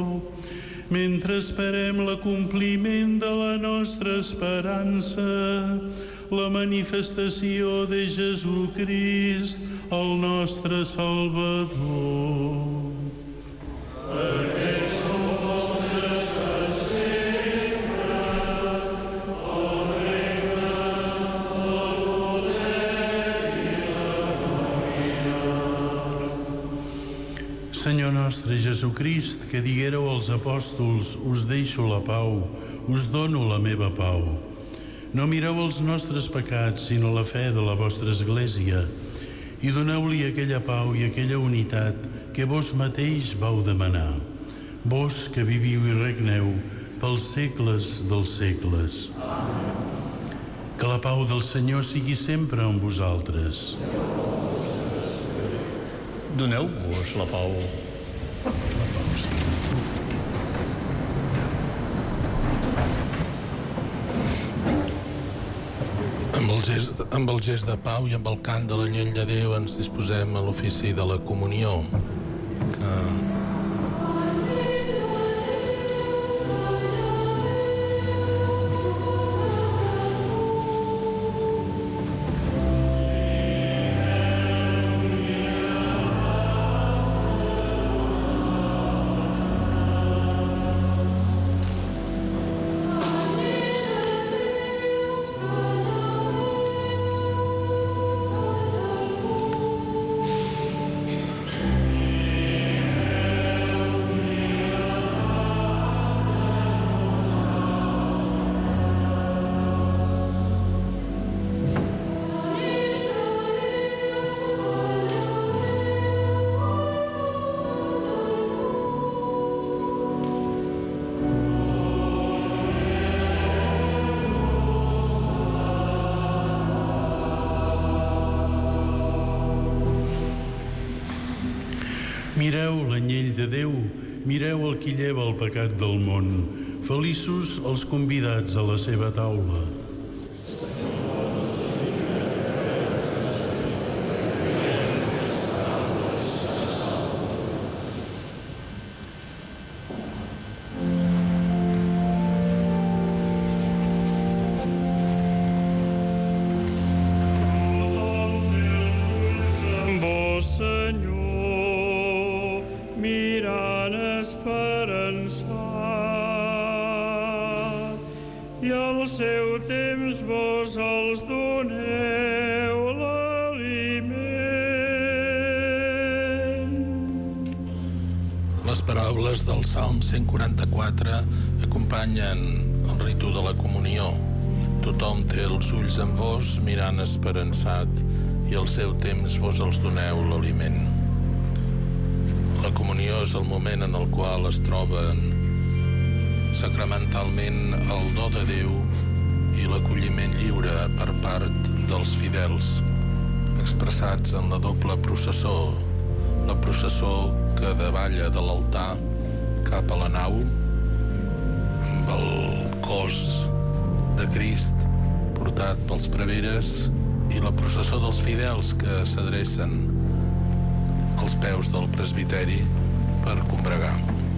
Speaker 3: mentre esperem l'acompliment de la nostra esperança, la manifestació de Jesucrist, el nostre Salvador. Perquè som vostres per sempre, el regne, el poder i la glòria. Senyor nostre Jesucrist, que diguéreu als apòstols, us deixo la pau, us dono la meva pau. No mireu els nostres pecats, sinó la fe de la vostra Església, i doneu-li aquella pau i aquella unitat que vos mateix vau demanar, vos que viviu i regneu pels segles dels segles. Amen. Que la pau del Senyor sigui sempre amb vosaltres.
Speaker 9: Doneu-vos la pau.
Speaker 3: La pau, sí.
Speaker 2: Amb el, gest, amb el gest de pau i amb el cant de la llei de Déu ens disposem a l'ofici de la comunió. Que...
Speaker 3: Mireu l'anyell de Déu, mireu el qui lleva el pecat del món. Feliços els convidats a la seva taula.
Speaker 2: Paraules del Salm cent quaranta-quatre acompanyen el ritu de la comunió. Tothom té els ulls en vos, mirant esperançat, i al seu temps vos els doneu l'aliment. La comunió és el moment en el qual es troben sacramentalment el do de Déu i l'acolliment lliure per part dels fidels, expressats en la doble processó, la processó que davalla de l'altar cap a la nau, amb el cos de Crist portat pels preveres, i la processó dels fidels que s'adrecen als peus del presbiteri per combregar.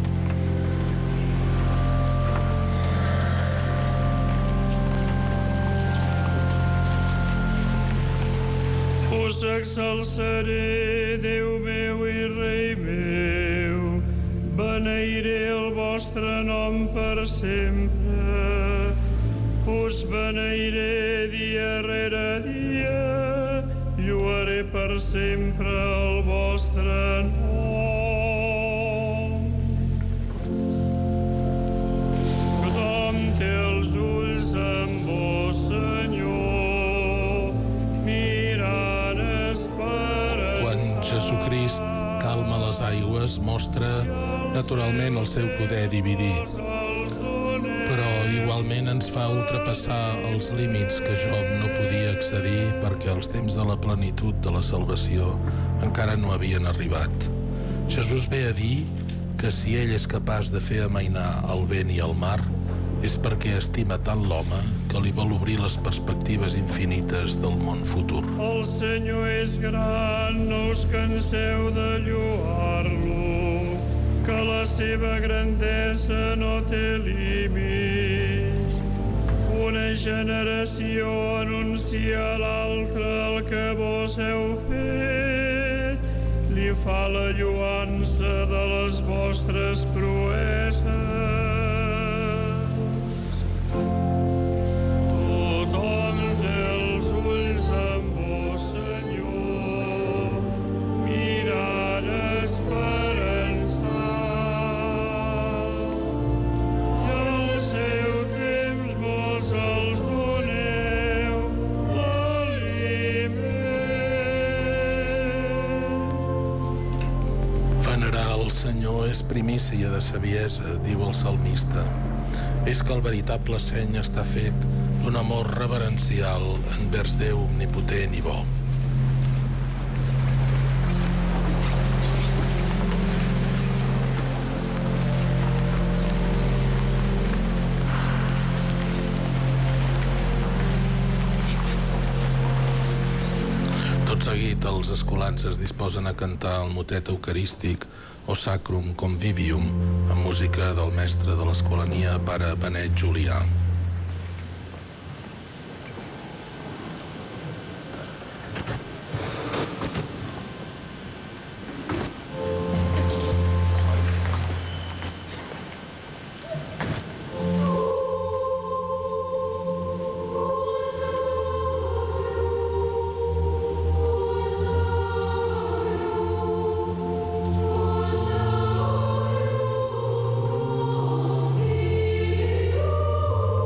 Speaker 1: Us exalçaré, Déu meu i Rei meu, beneiré el vostre nom per sempre. Us beneiré dia rere dia, lluaré per sempre el vostre nom. Tothom té els ulls en vos, Senyor, mirant esperançat.
Speaker 2: Quan Jesucrist calma les aigües, mostra naturalment el seu poder dividir, però igualment ens fa ultrapassar els límits que Job no podia accedir perquè els temps de la plenitud de la salvació encara no havien arribat. Jesús ve a dir que si ell és capaç de fer amainar el vent i el mar és perquè estima tant l'home que li vol obrir les perspectives infinites del món futur.
Speaker 1: El Senyor és gran, no us canseu de lloar-lo, que la seva grandesa no té límits. Una generació anuncia a l'altra el que vos heu fet, li fa la lloança de les vostres proeses. Tothom té els ulls en vos, Senyor, mirant esperançat. I al seu temps vos els doneu l'aliment.
Speaker 2: Venerar el Senyor és primícia de saviesa, diu el salmista. És que el veritable seny està fet d'un amor reverencial envers Déu omnipotent i bo. Tot seguit, els escolans es disposen a cantar el motet eucarístic o Sacrum Convivium, amb música del mestre de l'escolania, pare Benet Julià.
Speaker 5: Oh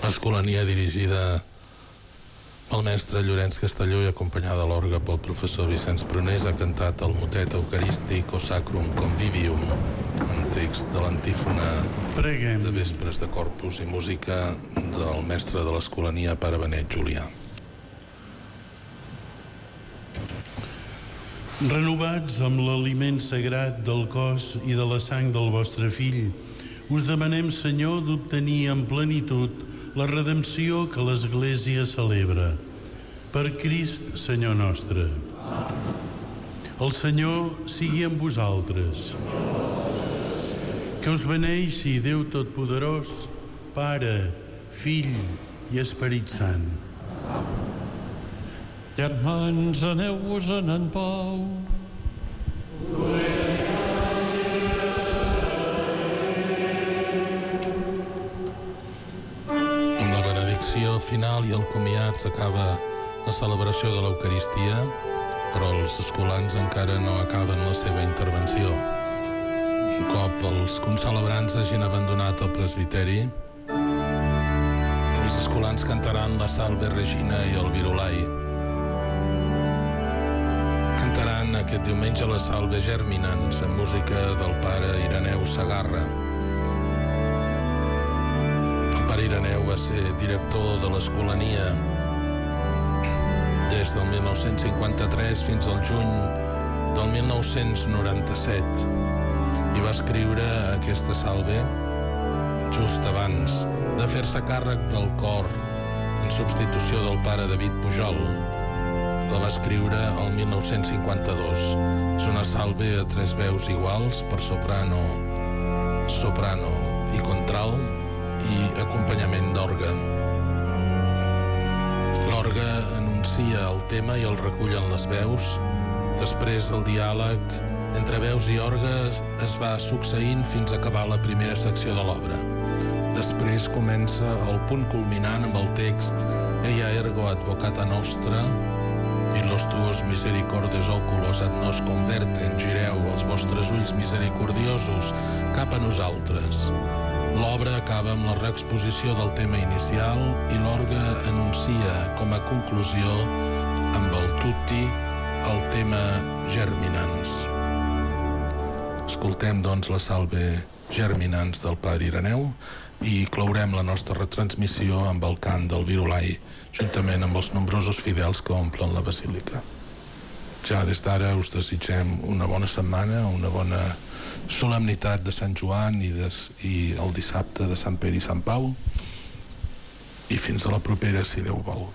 Speaker 2: Escolania dirigida pel mestre Llorenç Castelló i acompanyada a l'orgue pel professor Vicenç Prunés, ha cantat el motet eucarístic O Sacrum Convivium, un text de l'antífona
Speaker 3: Preguem.
Speaker 2: de Vespres de Corpus i música del mestre de l'Escolania, pare Benet Julià.
Speaker 3: Renovats amb l'aliment sagrat del cos i de la sang del vostre fill, us demanem, Senyor, d'obtenir en plenitud la redempció que l'Església celebra. Per Crist, Senyor nostre. El Senyor sigui amb vosaltres. Que us beneixi Déu Totpoderós, Pare, Fill i Esperit Sant.
Speaker 9: Germans, aneu-vos-en en pau.
Speaker 2: Amb la benedicció final i el comiat s'acaba la celebració de l'Eucaristia, però els escolans encara no acaben la seva intervenció. Un cop els concelebrants hagin abandonat el presbiteri, els escolans cantaran la Salve Regina i el Virulai. Cantaran aquest diumenge la Salve Germinans amb música del pare Ireneu Segarra. El pare Ireneu va ser director de l'Escolania des del mil nou-cents cinquanta-tres fins al juny del mil nou-cents noranta-set i va escriure aquesta salve just abans de fer-se càrrec del cor en substitució del pare David Pujol. La va escriure el mil nou-cents cinquanta-dos. És una salve a tres veus iguals per soprano, soprano i contralt i acompanyament d'orgue. L'orgue anuncia el tema i el recull en les veus. Després el diàleg entre veus i orgue es va succeint fins a acabar la primera secció de l'obra. Després comença el punt culminant amb el text Eia ergo advocata nostra i los tuos misericordes oculos ad nos converten, gireu els vostres ulls misericordiosos cap a nosaltres. L'obra acaba amb la reexposició del tema inicial i l'orgue anuncia com a conclusió amb el tutti el tema Germinans. Escoltem, doncs, la salve Germinans del pare Ireneu i clourem la nostra retransmissió amb el cant del Virulai, juntament amb els nombrosos fidels que omplen la basílica. Ja des d'ara us desitgem una bona setmana, una bona solemnitat de Sant Joan i, des, i el dissabte de Sant Pere i Sant Pau, i fins a la propera, si Déu vol.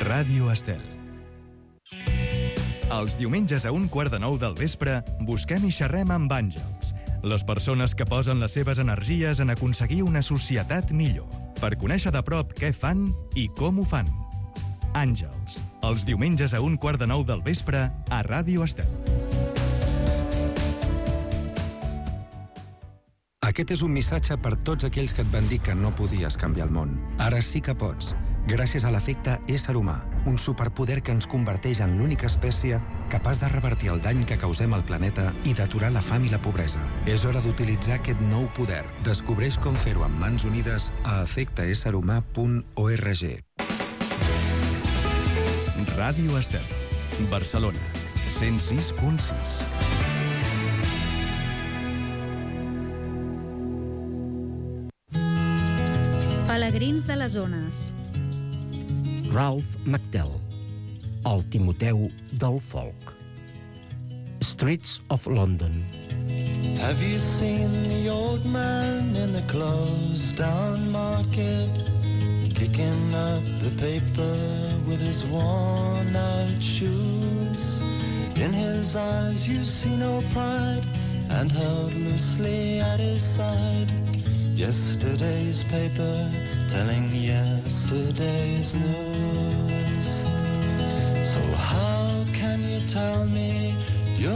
Speaker 11: Ràdio Estel. Els diumenges a un quart de nou del vespre busquem i xerrem amb àngels, les persones que posen les seves energies en aconseguir una societat millor, per conèixer de prop què fan i com ho fan. Àngels, els diumenges a un quart de nou del vespre a Ràdio Estel.
Speaker 12: Aquest és un missatge per tots aquells que et van dir que no podies canviar el món. Ara sí que pots, gràcies a l'efecte ésser humà, un superpoder que ens converteix en l'única espècie capaç de revertir el dany que causem al planeta i d'aturar la fam i la pobresa. És hora d'utilitzar aquest nou poder. Descobreix com fer-ho amb mans unides a efecte ésser humà punt org.
Speaker 11: Ràdio Estel, Barcelona, cent sis punt sis.
Speaker 13: Pelegrins de les ones.
Speaker 14: Ralph McTell, el Timoteu del folk. Streets of London.
Speaker 15: Have you seen the old man in the closed down market, kicking up the paper with his worn out shoes? In his eyes you see no pride, and held loosely at his side yesterday's paper telling yesterday's news. So how can you tell me you're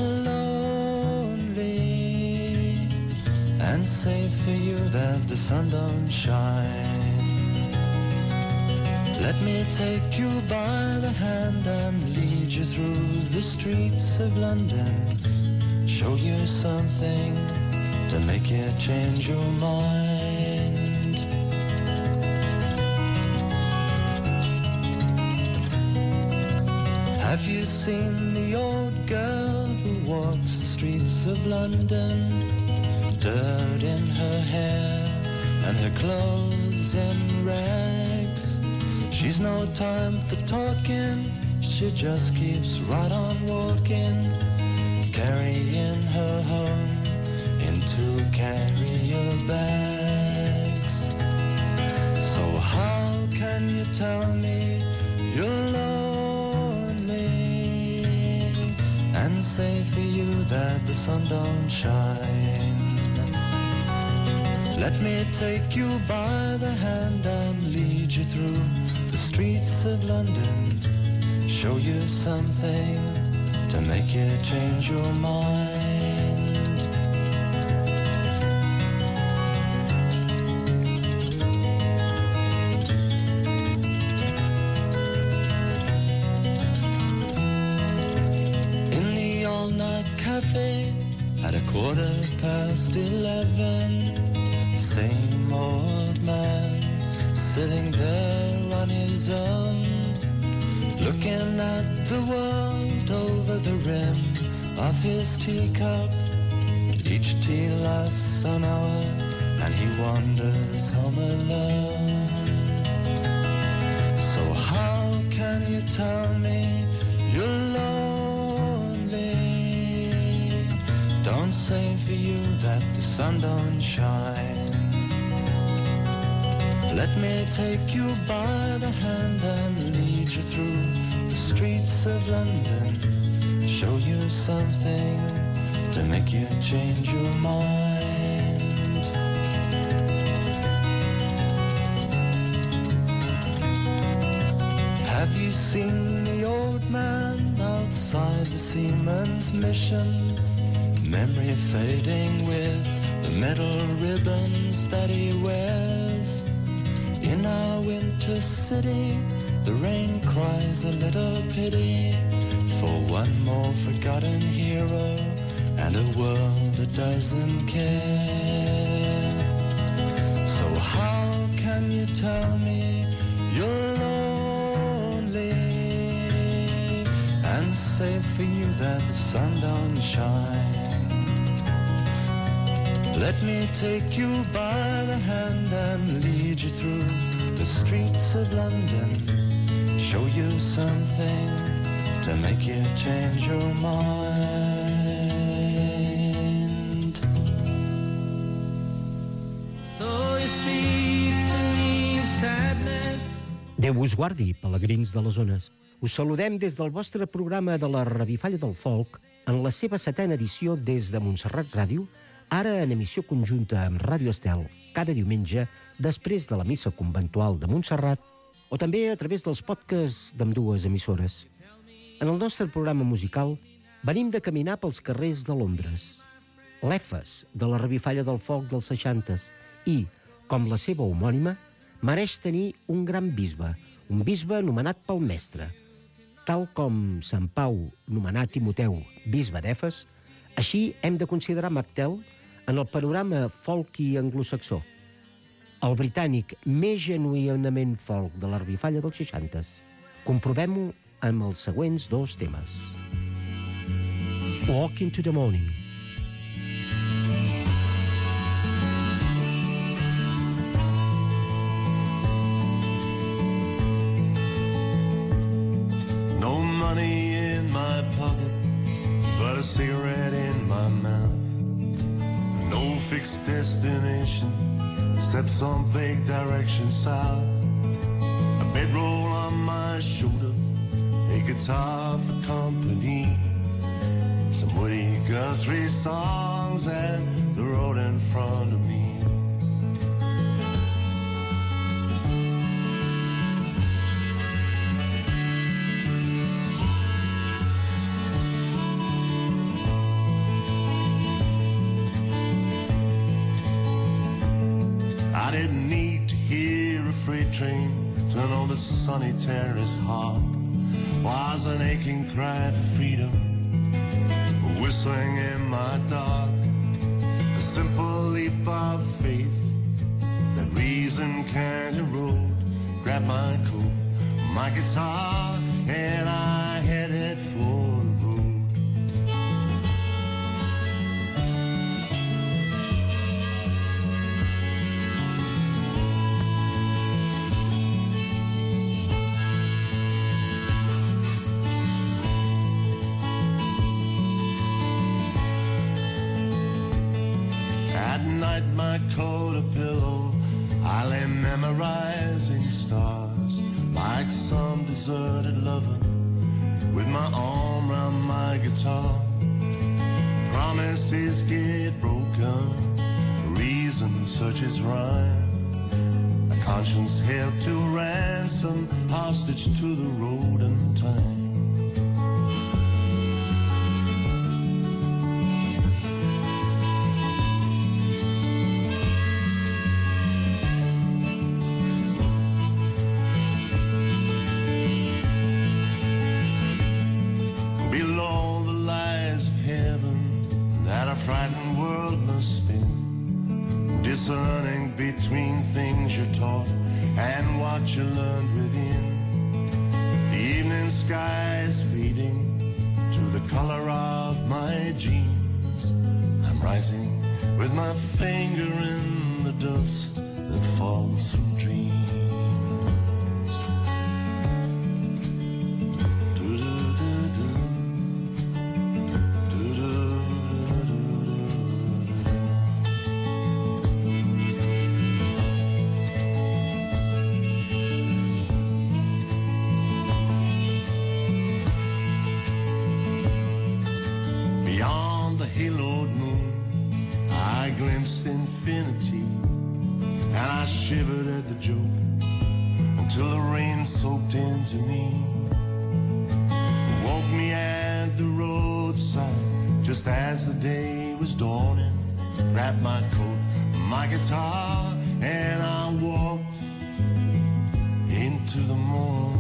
Speaker 15: lonely and say for you that the sun don't shine? Let me take you by the hand and lead you through the streets of London, show you something to make you change your mind. Have you seen the old girl who walks the streets of London? Dirt in her hair and her clothes in rags. She's no time for talking, she just keeps right on walking, carrying her home into carrier bags. So how can you tell me you're lonely and say for you that the sun don't shine? Let me take you by the hand and lead you through the streets of London, show you something to make you change your mind. Cafe at a quarter past eleven, same old man sitting there on his own, looking at the world over the rim of his teacup. Each tea lasts an hour and he wanders home alone. So how can you tell me you're lonely? Don't say for you that the sun don't shine. Let me take you by the hand and lead you through the streets of London, show you something to make you change your mind. Have you seen the old man outside the Seaman's Mission? Memory fading with the metal ribbons that he wears. In our winter city, the rain cries a little pity for one more forgotten hero and a world that doesn't care. So how can you tell me you're lonely and say for you that the sun don't shine? Let me take you by the hand and lead you through the streets of London, show you something to make you change your mind.
Speaker 16: So you speak to me of sadness.
Speaker 14: Déu us guardi, pelegrins de les zones. Us saludem des del vostre programa de la Revifalla del Folk en la seva setena edició des de Montserrat Ràdio, ara en emissió conjunta amb Ràdio Estel, cada diumenge després de la missa conventual de Montserrat o també a través dels podcasts d'ambdues emissores. En el nostre programa musical venim de caminar pels carrers de Londres. L'Efes de la Revifalla del Folk dels seixantes i, com la seva homònima, mereix tenir un gran bisbe, un bisbe nomenat pel mestre. Tal com Sant Pau nomenà Timoteu bisbe d'Efes, així hem de considerar McTell en el panorama folk i anglosaxó. El britànic més genuïnament folk de la Revifalla dels seixantes. Comprovem-ho amb els següents dos temes. Walk into the Morning.
Speaker 16: No money in my pocket, but a cigarette in my mouth. No fixed destination, except some vague direction south. A bedroll on my shoulder, a guitar for company, some Woody Guthrie songs and the road in front of me. I didn't need to hear a freight train to know the sunny terrace heart was an aching cry for freedom, whistling in my dark, a simple leap of faith that reason can't erode. Grabbed my coat, my guitar, and I headed for the road. At night my coat a pillow, I lay memorizing stars like some deserted lover with my arm round my guitar. Promises get broken, reason searches rhyme, a conscience held to ransom, hostage to the road and time. Frightened world must spin, discerning between things you're taught and what you learned within. The evening sky is fading to the color of my jeans. I'm writing with my finger in the dust that falls from dreams. Infinity, and I shivered at the joke until the rain soaked into me, woke me at the roadside just as the day was dawning. Grabbed my coat, my guitar, and I walked into the morning.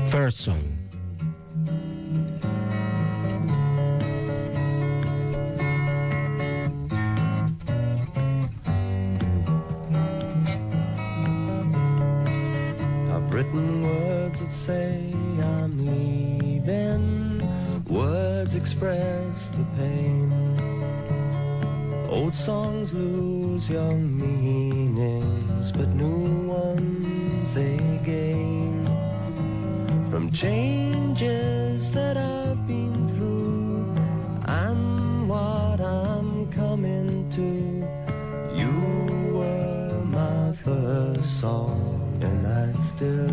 Speaker 14: First Song.
Speaker 15: I've written words that say I'm leaving, words express the pain. Old songs lose young meanings, but new ones they gain. From changes that I've been through and what I'm coming to, you were my first song and I still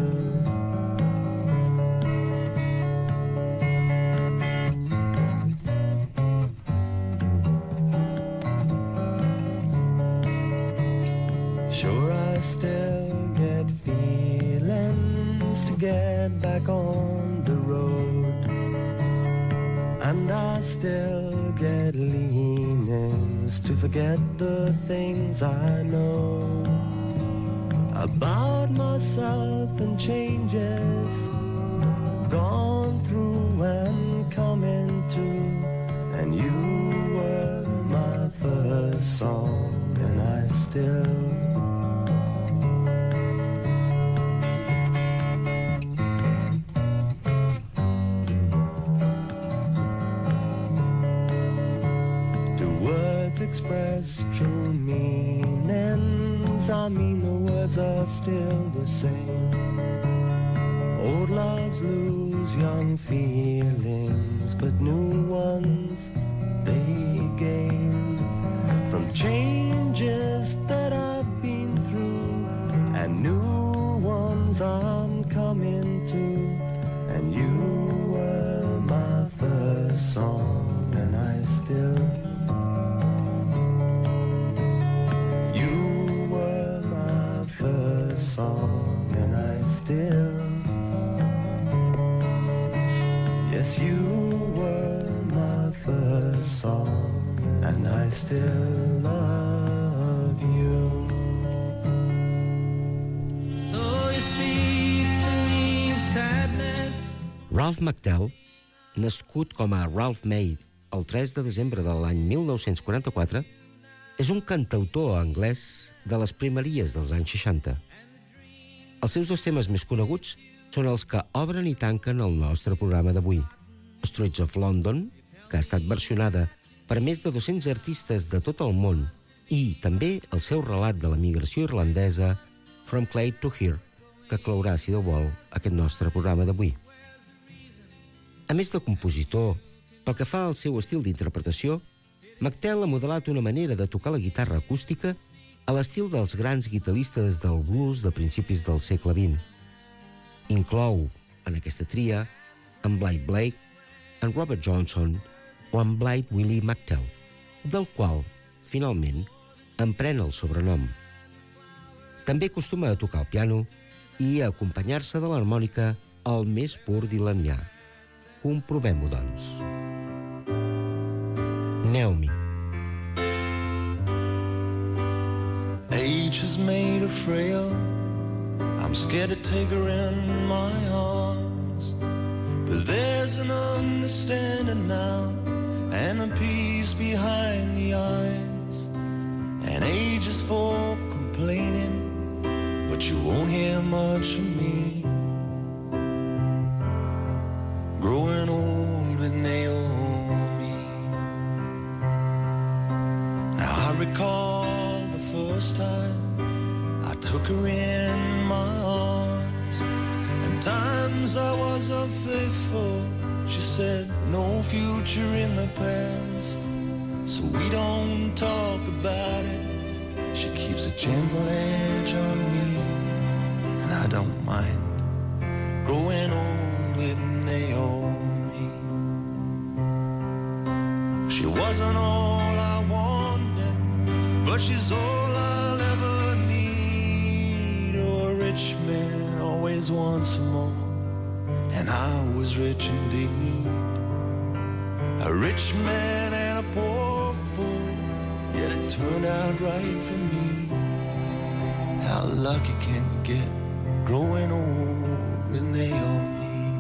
Speaker 15: Sure, I still get feelings to get back on the road, and I still get leanings to forget the things I know about myself and changes gone through and coming to, and you were my first song and I still express true meanings. I mean the words are still the same. Old loves lose young feelings, but new ones they gain. From changes that I've been through and new ones I'm coming to, and you were my first song and I still song and I still, yes, you were my first song and I still love you.
Speaker 17: So you speak to me of sadness.
Speaker 14: Ralph McTell, nascut com a Ralph May el tres de desembre de l'any mil nou-cents quaranta-quatre, és un cantautor anglès de les primeries dels anys seixanta. Els seus dos temes més coneguts són els que obren i tanquen el nostre programa d'avui. Streets of London, que ha estat versionada per més de dos-cents artistes de tot el món, i també el seu relat de la migració irlandesa, From Clay to Here, que clourà, si Déu vol, aquest nostre programa d'avui. A més de compositor, pel que fa al seu estil d'interpretació, McTell ha modelat una manera de tocar la guitarra acústica a l'estil dels grans guitarristes del blues de principis del segle vint. Inclou, en aquesta tria, en Blight Blake, en Robert Johnson o en Blight Willie McTell, del qual, finalment, en pren el sobrenom. També acostuma a tocar el piano i a acompanyar-se de l'harmònica al més pur dilanià. Comprovem-ho, doncs. Aneu-m'hi.
Speaker 15: Age has made her frail, I'm scared to take her in my arms, but there's an understanding now and a peace behind the eyes. And age is for complaining, but you won't hear much from me. Growing old with Naomi. Now I recall first time I took her in my arms, and times I was unfaithful. She said no future in the past, so we don't talk about it. She keeps a gentle edge on me, and I don't mind growing old with Naomi. She wasn't all I wanted, but she's all I'll ever need. Oh, a rich man always wants more, and I was rich indeed. A rich man and a poor fool, yet it turned out right for me. How lucky can you get growing old with Naomi?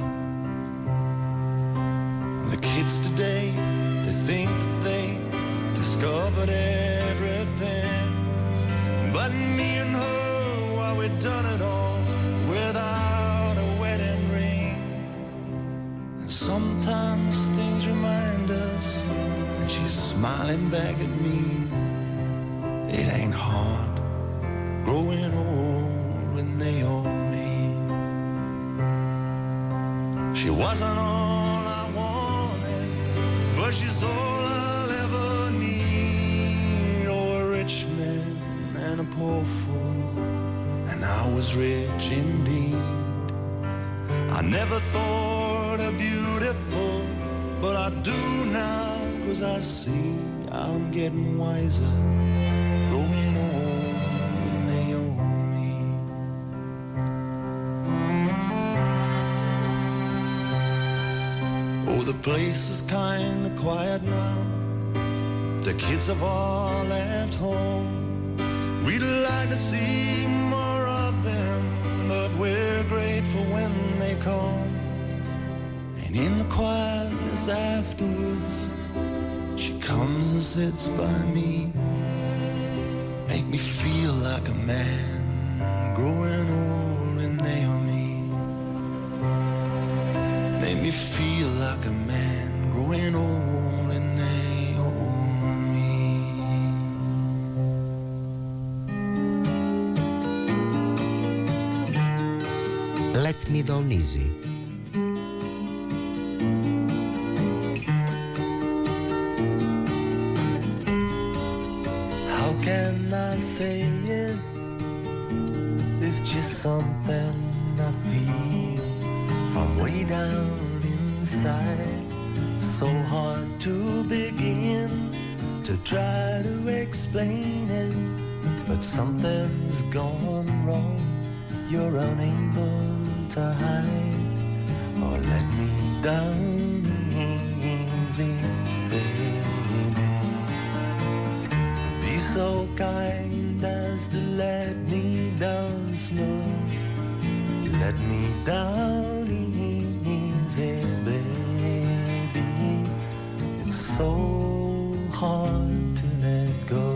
Speaker 15: sometimes things remind us, and she's smiling back at me. It ain't hard growing old with Naomi. She wasn't all I wanted, but she's all I'll ever need. Oh, a rich man and a poor fool, and I was rich indeed. I never thought her beautiful, but I do now, 'cause I see I'm getting wiser, growing old with Naomi. Oh, the place is kinda quiet now. The kids have all left home. We'd like to see more of them, but we're grateful when they come. And in the quietness afterwards, she comes and sits by me, make me feel like a man, growing old in Naomi. Make me feel like a man, growing old in Naomi.
Speaker 14: Let Me Down Easy.
Speaker 15: How can I say it? It's just something I feel from way down inside. So hard to begin to try to explain it, but something's gone wrong. You're unable to hide or let me down easy, baby. Be so kind as to let me down slow. Let me down easy, baby. It's so hard to let go.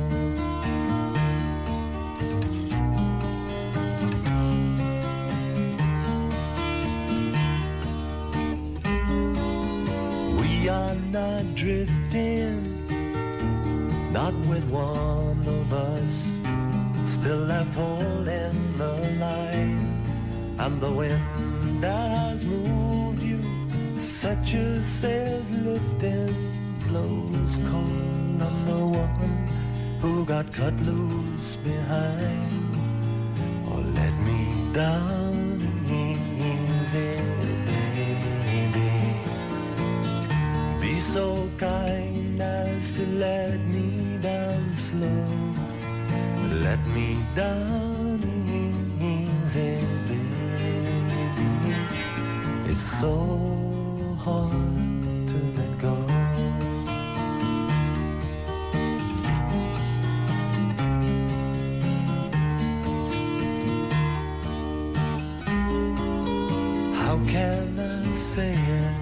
Speaker 15: We are not drifting, not with one of us, still left holding the line. And the wind that has moved you, such a sails lifting, blows cold on the one who got cut loose behind. Oh, let me down easy, baby. Be so kind as to let me down slow. Let me down easy, baby. It's so hard to let go. How can I say it?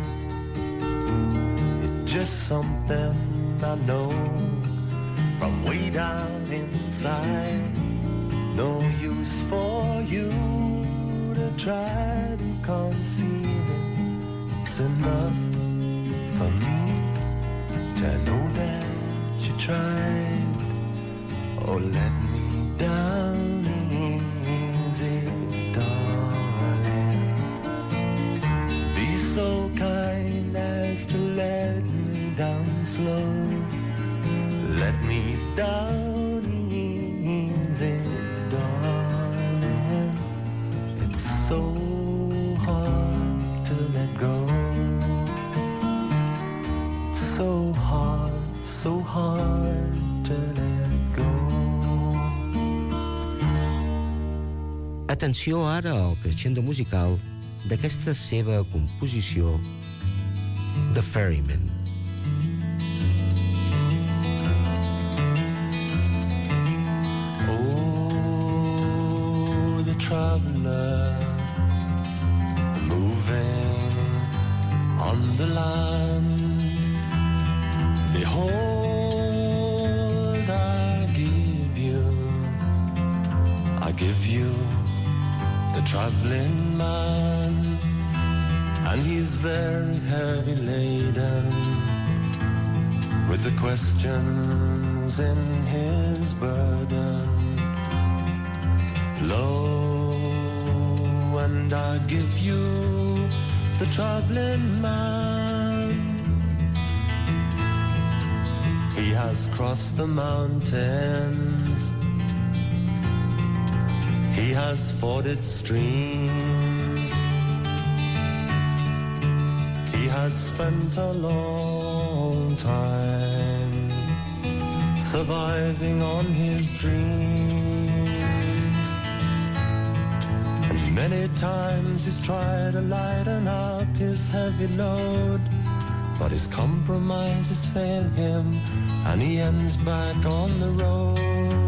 Speaker 15: It's just something I know from way down inside. No use for you to try to conceal it. It's enough for me to know that you tried. Oh, let me down easy, darling. Be so kind as to let me down slow. Let me down easy, darling. It's so hard to let go. So hard, so hard to let go.
Speaker 14: Atenció ara al crescendo musical d'aquesta seva composició, The Ferryman.
Speaker 15: Oh, the traveler moving on the land. Behold, I give you, I give you the traveling man. and he's very heavy laden with the questions in his burden. Lo, and I give you the traveling man. He has crossed the mountains, he has forded streams, he has spent a long time surviving on his dreams. And many times he's tried to lighten up his heavy load, but his compromises fail him and he ends back on the road.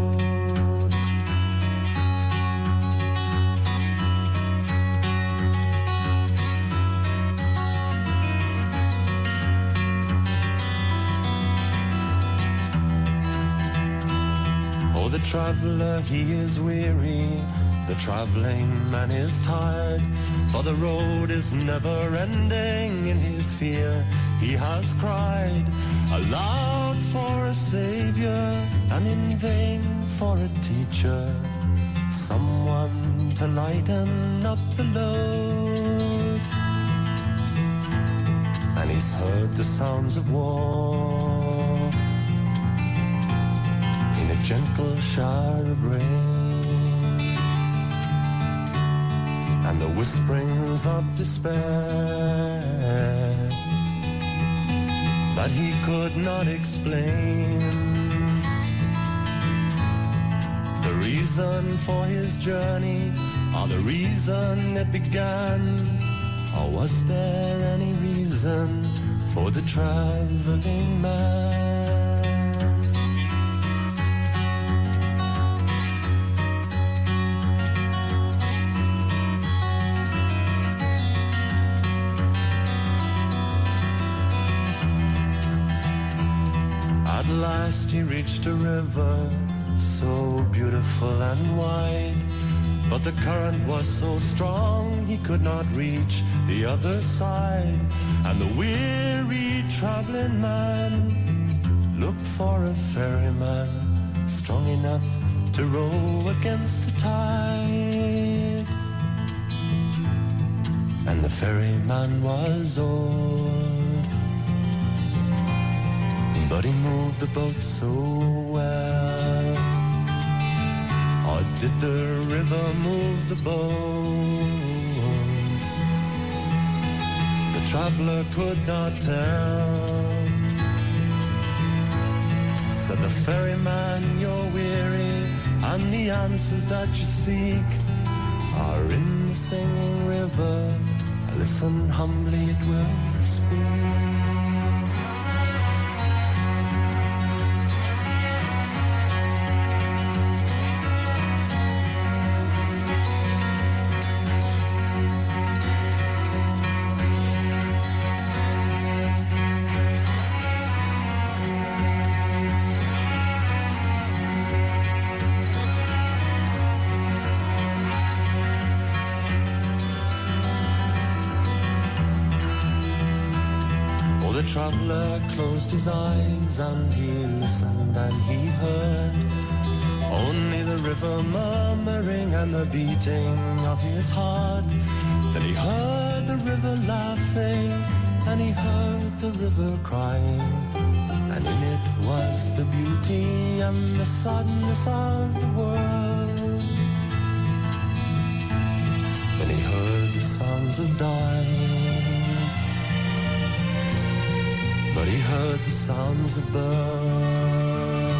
Speaker 15: Oh, the traveler, he is weary, the traveling man is tired, for the road is never ending. In his fear he has cried aloud for a savior, and in vain for a teacher, someone to lighten up the load. And he's heard the sounds of war in a gentle shower of rain, and the whisperings of despair that he could not explain. The reason for his journey, or the reason it began, or was there any reason for the traveling man? At last he reached a river, so beautiful and wide, but the current was so strong he could not reach the other side. And the weary traveling man looked for a ferryman strong enough to row against the tide. And the ferryman was old, but he moved the boat so well. Or did the river move the boat? The traveler could not tell. Said the ferryman, you're weary, and the answers that you seek are in the singing river. Listen humbly, it will speak. The traveler closed his eyes and he listened and he heard only the river murmuring and the beating of his heart. Then he heard the river laughing and he heard the river crying, and in it was the beauty and the sadness of the world. Then he heard the sounds of dying, but he heard the sounds of birth,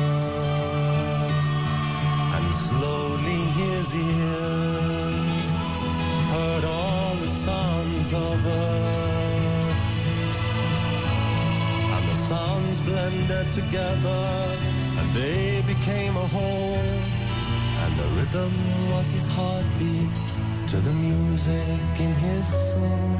Speaker 15: and slowly his ears heard all the sounds of earth, and the sounds blended together and they became a whole, and the rhythm was his heartbeat to the music in his soul.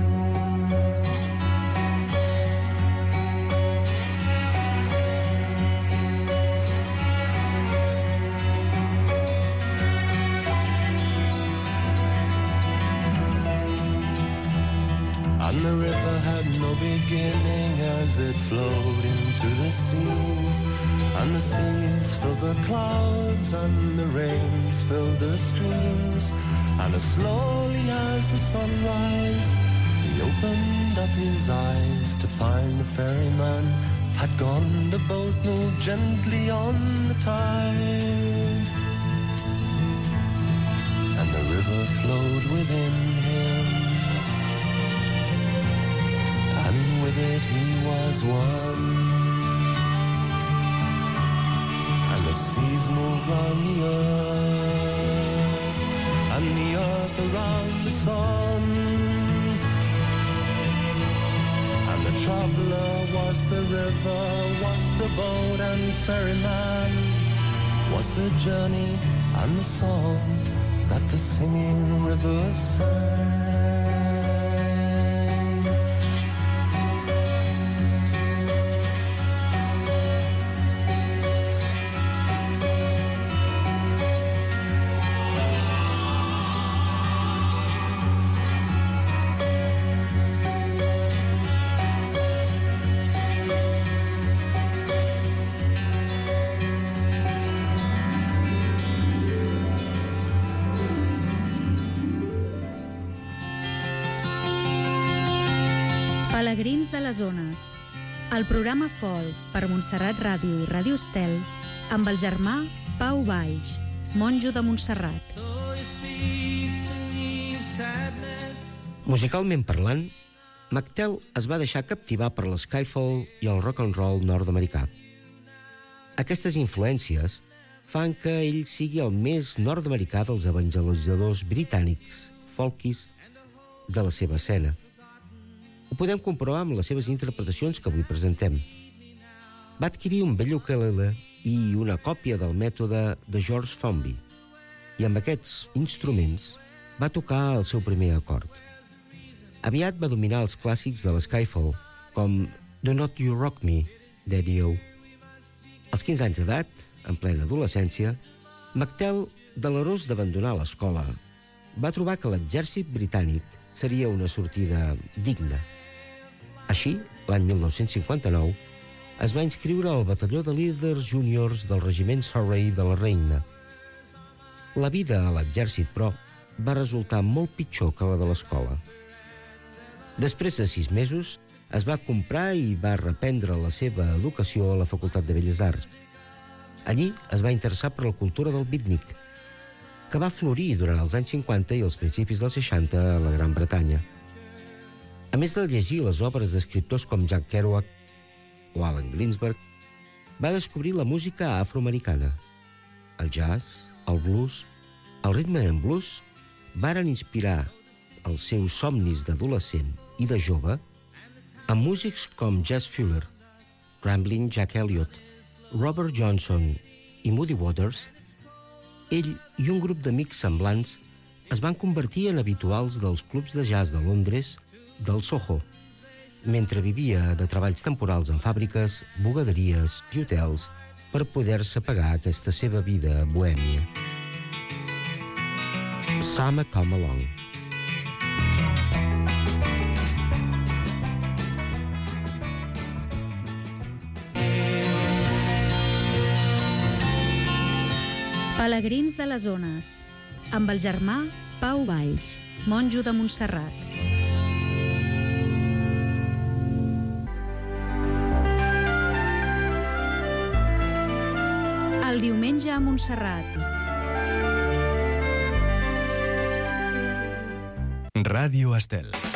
Speaker 15: And the river had no beginning as it flowed into the seas. And the seas filled the clouds and the rains filled the streams. And as slowly as the sunrise, he opened up his eyes to find the ferryman had gone. The boat moved gently on the tide, and the river flowed within him, and with it he was one. And the seas moved round the earth, and the earth around the sun. And the traveller was the river, was the boat and ferryman, was the journey and the song that the singing river sang.
Speaker 13: Pelegrins de les Ones, el programa folk per Montserrat Ràdio i Ràdio Estel amb el germà Pau Valls, monjo de Montserrat.
Speaker 14: Musicalment parlant, McTell es va deixar captivar per l'skiffle i el rock and roll nord-americà. Aquestes influències fan que ell sigui el més nord-americà dels evangelitzadors britànics, folkis, de la seva escena. Ho podem comprovar amb les seves interpretacions que avui presentem. Va adquirir un vell ukulele i una còpia del mètode de George Formby, i amb aquests instruments va tocar el seu primer acord. Aviat va dominar els clàssics de l'skiffle, com Do Not You Rock Me, Daddy-O. Als quinze anys d'edat, en plena adolescència, McTell, delerós d'abandonar l'escola, va trobar que l'exèrcit britànic seria una sortida digna. Així, l'any mil nou-cents cinquanta-nou, es va inscriure al batalló de líders júniors del regiment Surrey de la Reina. La vida a l'exèrcit, però, va resultar molt pitjor que la de l'escola. Després de sis mesos, es va comprar i va reprendre la seva educació a la Facultat de Belles Arts. Allí es va interessar per la cultura del beatnik, que va florir durant els anys cinquanta i els principis dels seixanta a la Gran Bretanya. A més de llegir les obres d'escriptors com Jack Kerouac o Allen Ginsberg, va descobrir la música afroamericana. El jazz, el blues, el ritme en blues varen inspirar els seus somnis d'adolescent i de jove amb músics com Jazz Fuller, Ramblin' Jack Elliott, Robert Johnson i Muddy Waters. Ell i un grup d'amics semblants es van convertir en habituals dels clubs de jazz de Londres, del Soho, mentre vivia de treballs temporals en fàbriques, bugaderies i hotels per poder-se pagar aquesta seva vida bohèmia. Summer Come Along.
Speaker 13: Pelegrins de les Ones, amb el germà Pau Valls, monjo de Montserrat. El diumenge a Montserrat.
Speaker 11: Ràdio Estel.